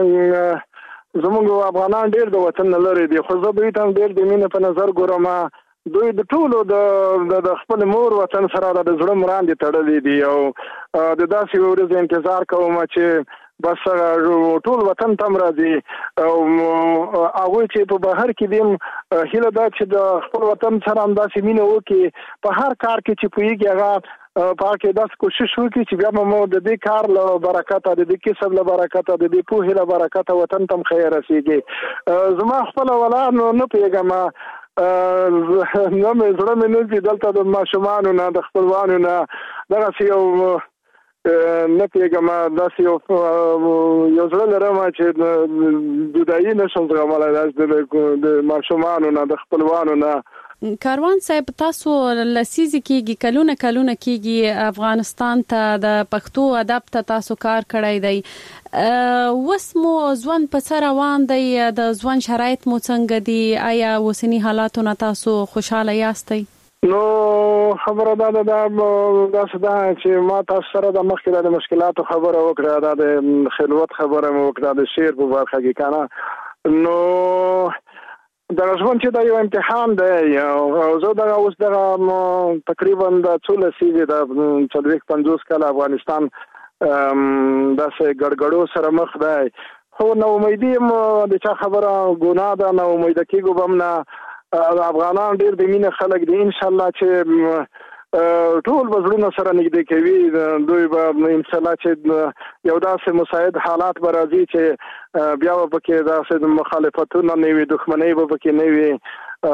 زموږ افغانان ډېر د وطن نه لري دي خو زه دوی ته ډېر د مینې په نظر ګورم دوی د ټولو د خپل مور وطن سره د زړه مراندې تړلې دي او د داسې ورځې انتظار کوم چې بس ټول وطن تم راځي او هغه چې په بهر کې دیم هیله ده چې د خپل وطن سره هم داسې مینه وکړي په هر کار کې چې پوهیږي هغه پاکه داس کوشش وکړي چې بیا مو د دې کار له برکت د دې کسب له برکت د دې پوهې له برکت وطن تم خیر رسیږي زما خپل ولادت نه پیګم نو مې زړه مې نه دي دلته د ماشومانو نه د خپلوانو نه دغه یو نه پیګم داسې یو زړه لرم چې جدایي نشم زغملای د ماشومانو نه د خپلوانو نه کاروان صاحب تاسو لسیزي کېږي کلونه کېږي افغانستان ته د پښتو ادب ته تاسو کار کړی دی وسمو ځوان په سر روان دی د ځوان شرایط مو څنګه دي آیا وسنی حالاتو نه تاسو خوشاله یاستئ نو خبره ده چې ما تاسو سره د مخکې د مشکلاتو خبره وکړه د خلوت خبره مو وکړه د شعر په برخه کې کنه نو دا ژوند چې دا یو امتحان دی او زه دا اوس دا تقریبا د څول سیږي د 40-50 کال افغانستان داسې ګډګړو سره مخ دی خو نو امیدي د چا خبره ګناه ده نو امید کېږم بم نه افغانان ډېر د مینه خلک دي ان شاء الله چې ټول بزړونه سره نږدې کوي دوی به ان شاء الله چې یو داسې مساعد حالات به راځي چې بیا به پکې داسې مخالفتونه نه وي دښمنۍ به پکې نه وي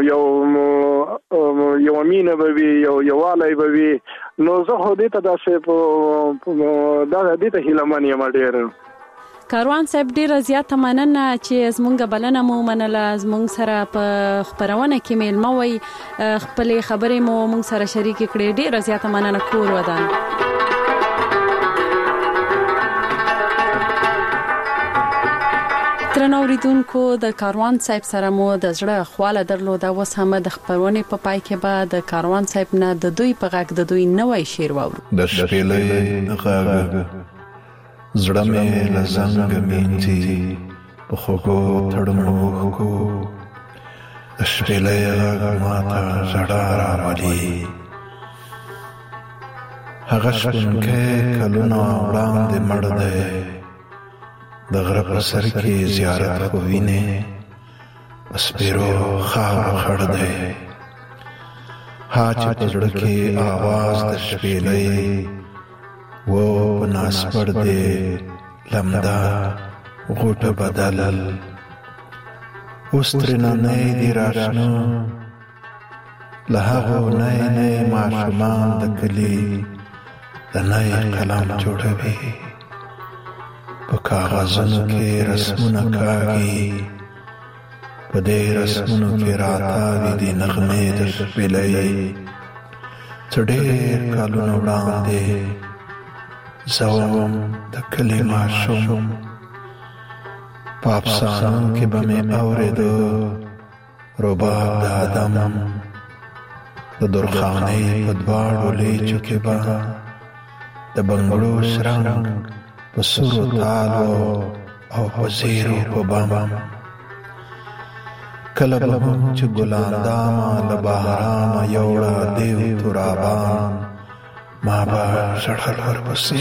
او یو مینه به وي یووالی به وي نو زه خو دې ته داسې دې ته هیلهمن یم ډېر کاروان صاحب ډیره زیاته مننه چې زمونږ بلنه مو منله زمونږ سره په خبرونه کې میلمه وي خپل خبرې مو مونږ سره شریک کړې ډیره زیاته مننه کور ودان درنو اوریدونکو د کاروان صاحب سره مو د زړه خواله درلوده اوس هم د خبرونه په پای کې به د کاروان صاحب نه د دوی په غږ د دوی نوې شعر واورو د شپېلې غږ زړه مې لزنګ مینځي په خوږو تړمو کو د شپېلې غږ ماته زړه راولي هغه شپونکی کلونه وړاندې مړ دی د غره په سر کې زیارت خو وینې په سپېرو خاورو خړ دی ها چې په زړه کې آواز د شپېلې و په ناس پر دې لمدا غوټه بدل اوس ترېنه نه دي راشنه له هغو نه ماشومان د کلي د نه قلم جوړوي په کاغذونو کې رسمونه کاږي په دې رسمونو کې راتاوي دي نغمې د شپېلې څه ډېر کلونه وړاندې زوم د کلی ماشوم په افسانو کې به مې اورېده رباب د آدم د درخانۍ په دواړو لیچو کې به د بنګړو شرنګ په سرو تالو او په زیرو په بام کله به هم چې ګلان دامه له بهرامه یوړه دیو ترابان ما به ژړل ورپسې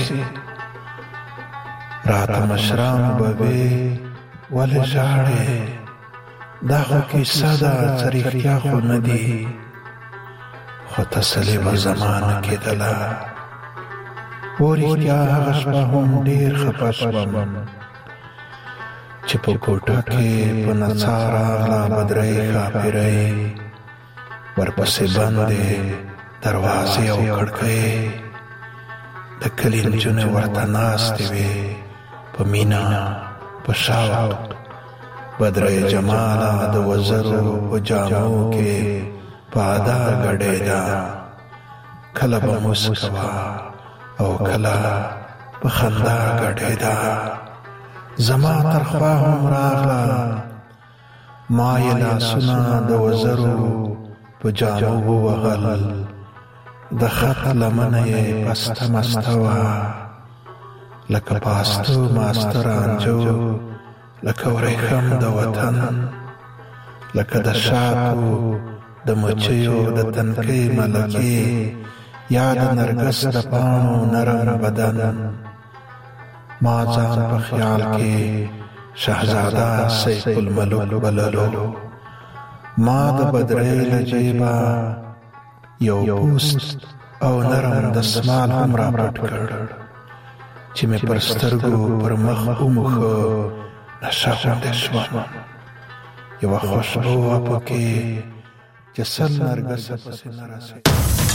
راته مشرانو به وې ولې ژاړې دا خو کیسه ده څه رښتیا خو نه دي خو تسلي به زما نه کېدله و رښتیا هغه شپه هم ډېر خفه شوم چې په کوټه کې په نڅا راغله بدرۍ ښاپېرۍ ورپسې بندې دروازې او کړکۍ د کلي نجونې ورته ناستې وې په مینه په شوق بدرۍ جماله د وزرو په جامو کې په ادا ګډېده کله به موسکه وه او کله په خندا ګډېده زما تر خوا هم راغله ما یې لاسونه د وزرو په جامو ووهل د خط لمنه یې پسته مسته وه لکه پاستو ماسته رانجو لکه ورېښم د وطن لکه د شاتو د مچیو د تنکۍ ملکې یا د نرګس د پاڼو نرم بدن ما ځان په خیال کې شهزاده سیف الملوک بللو ما د بدرۍ له جیبه یو پوست او نرم دستمال هم را پټ کړ چې مې پر سترګو پر مخ وموښه نشه غوندې شوم یوه خوشبو وه پکې چې سل نرګسه پسې نه رسېده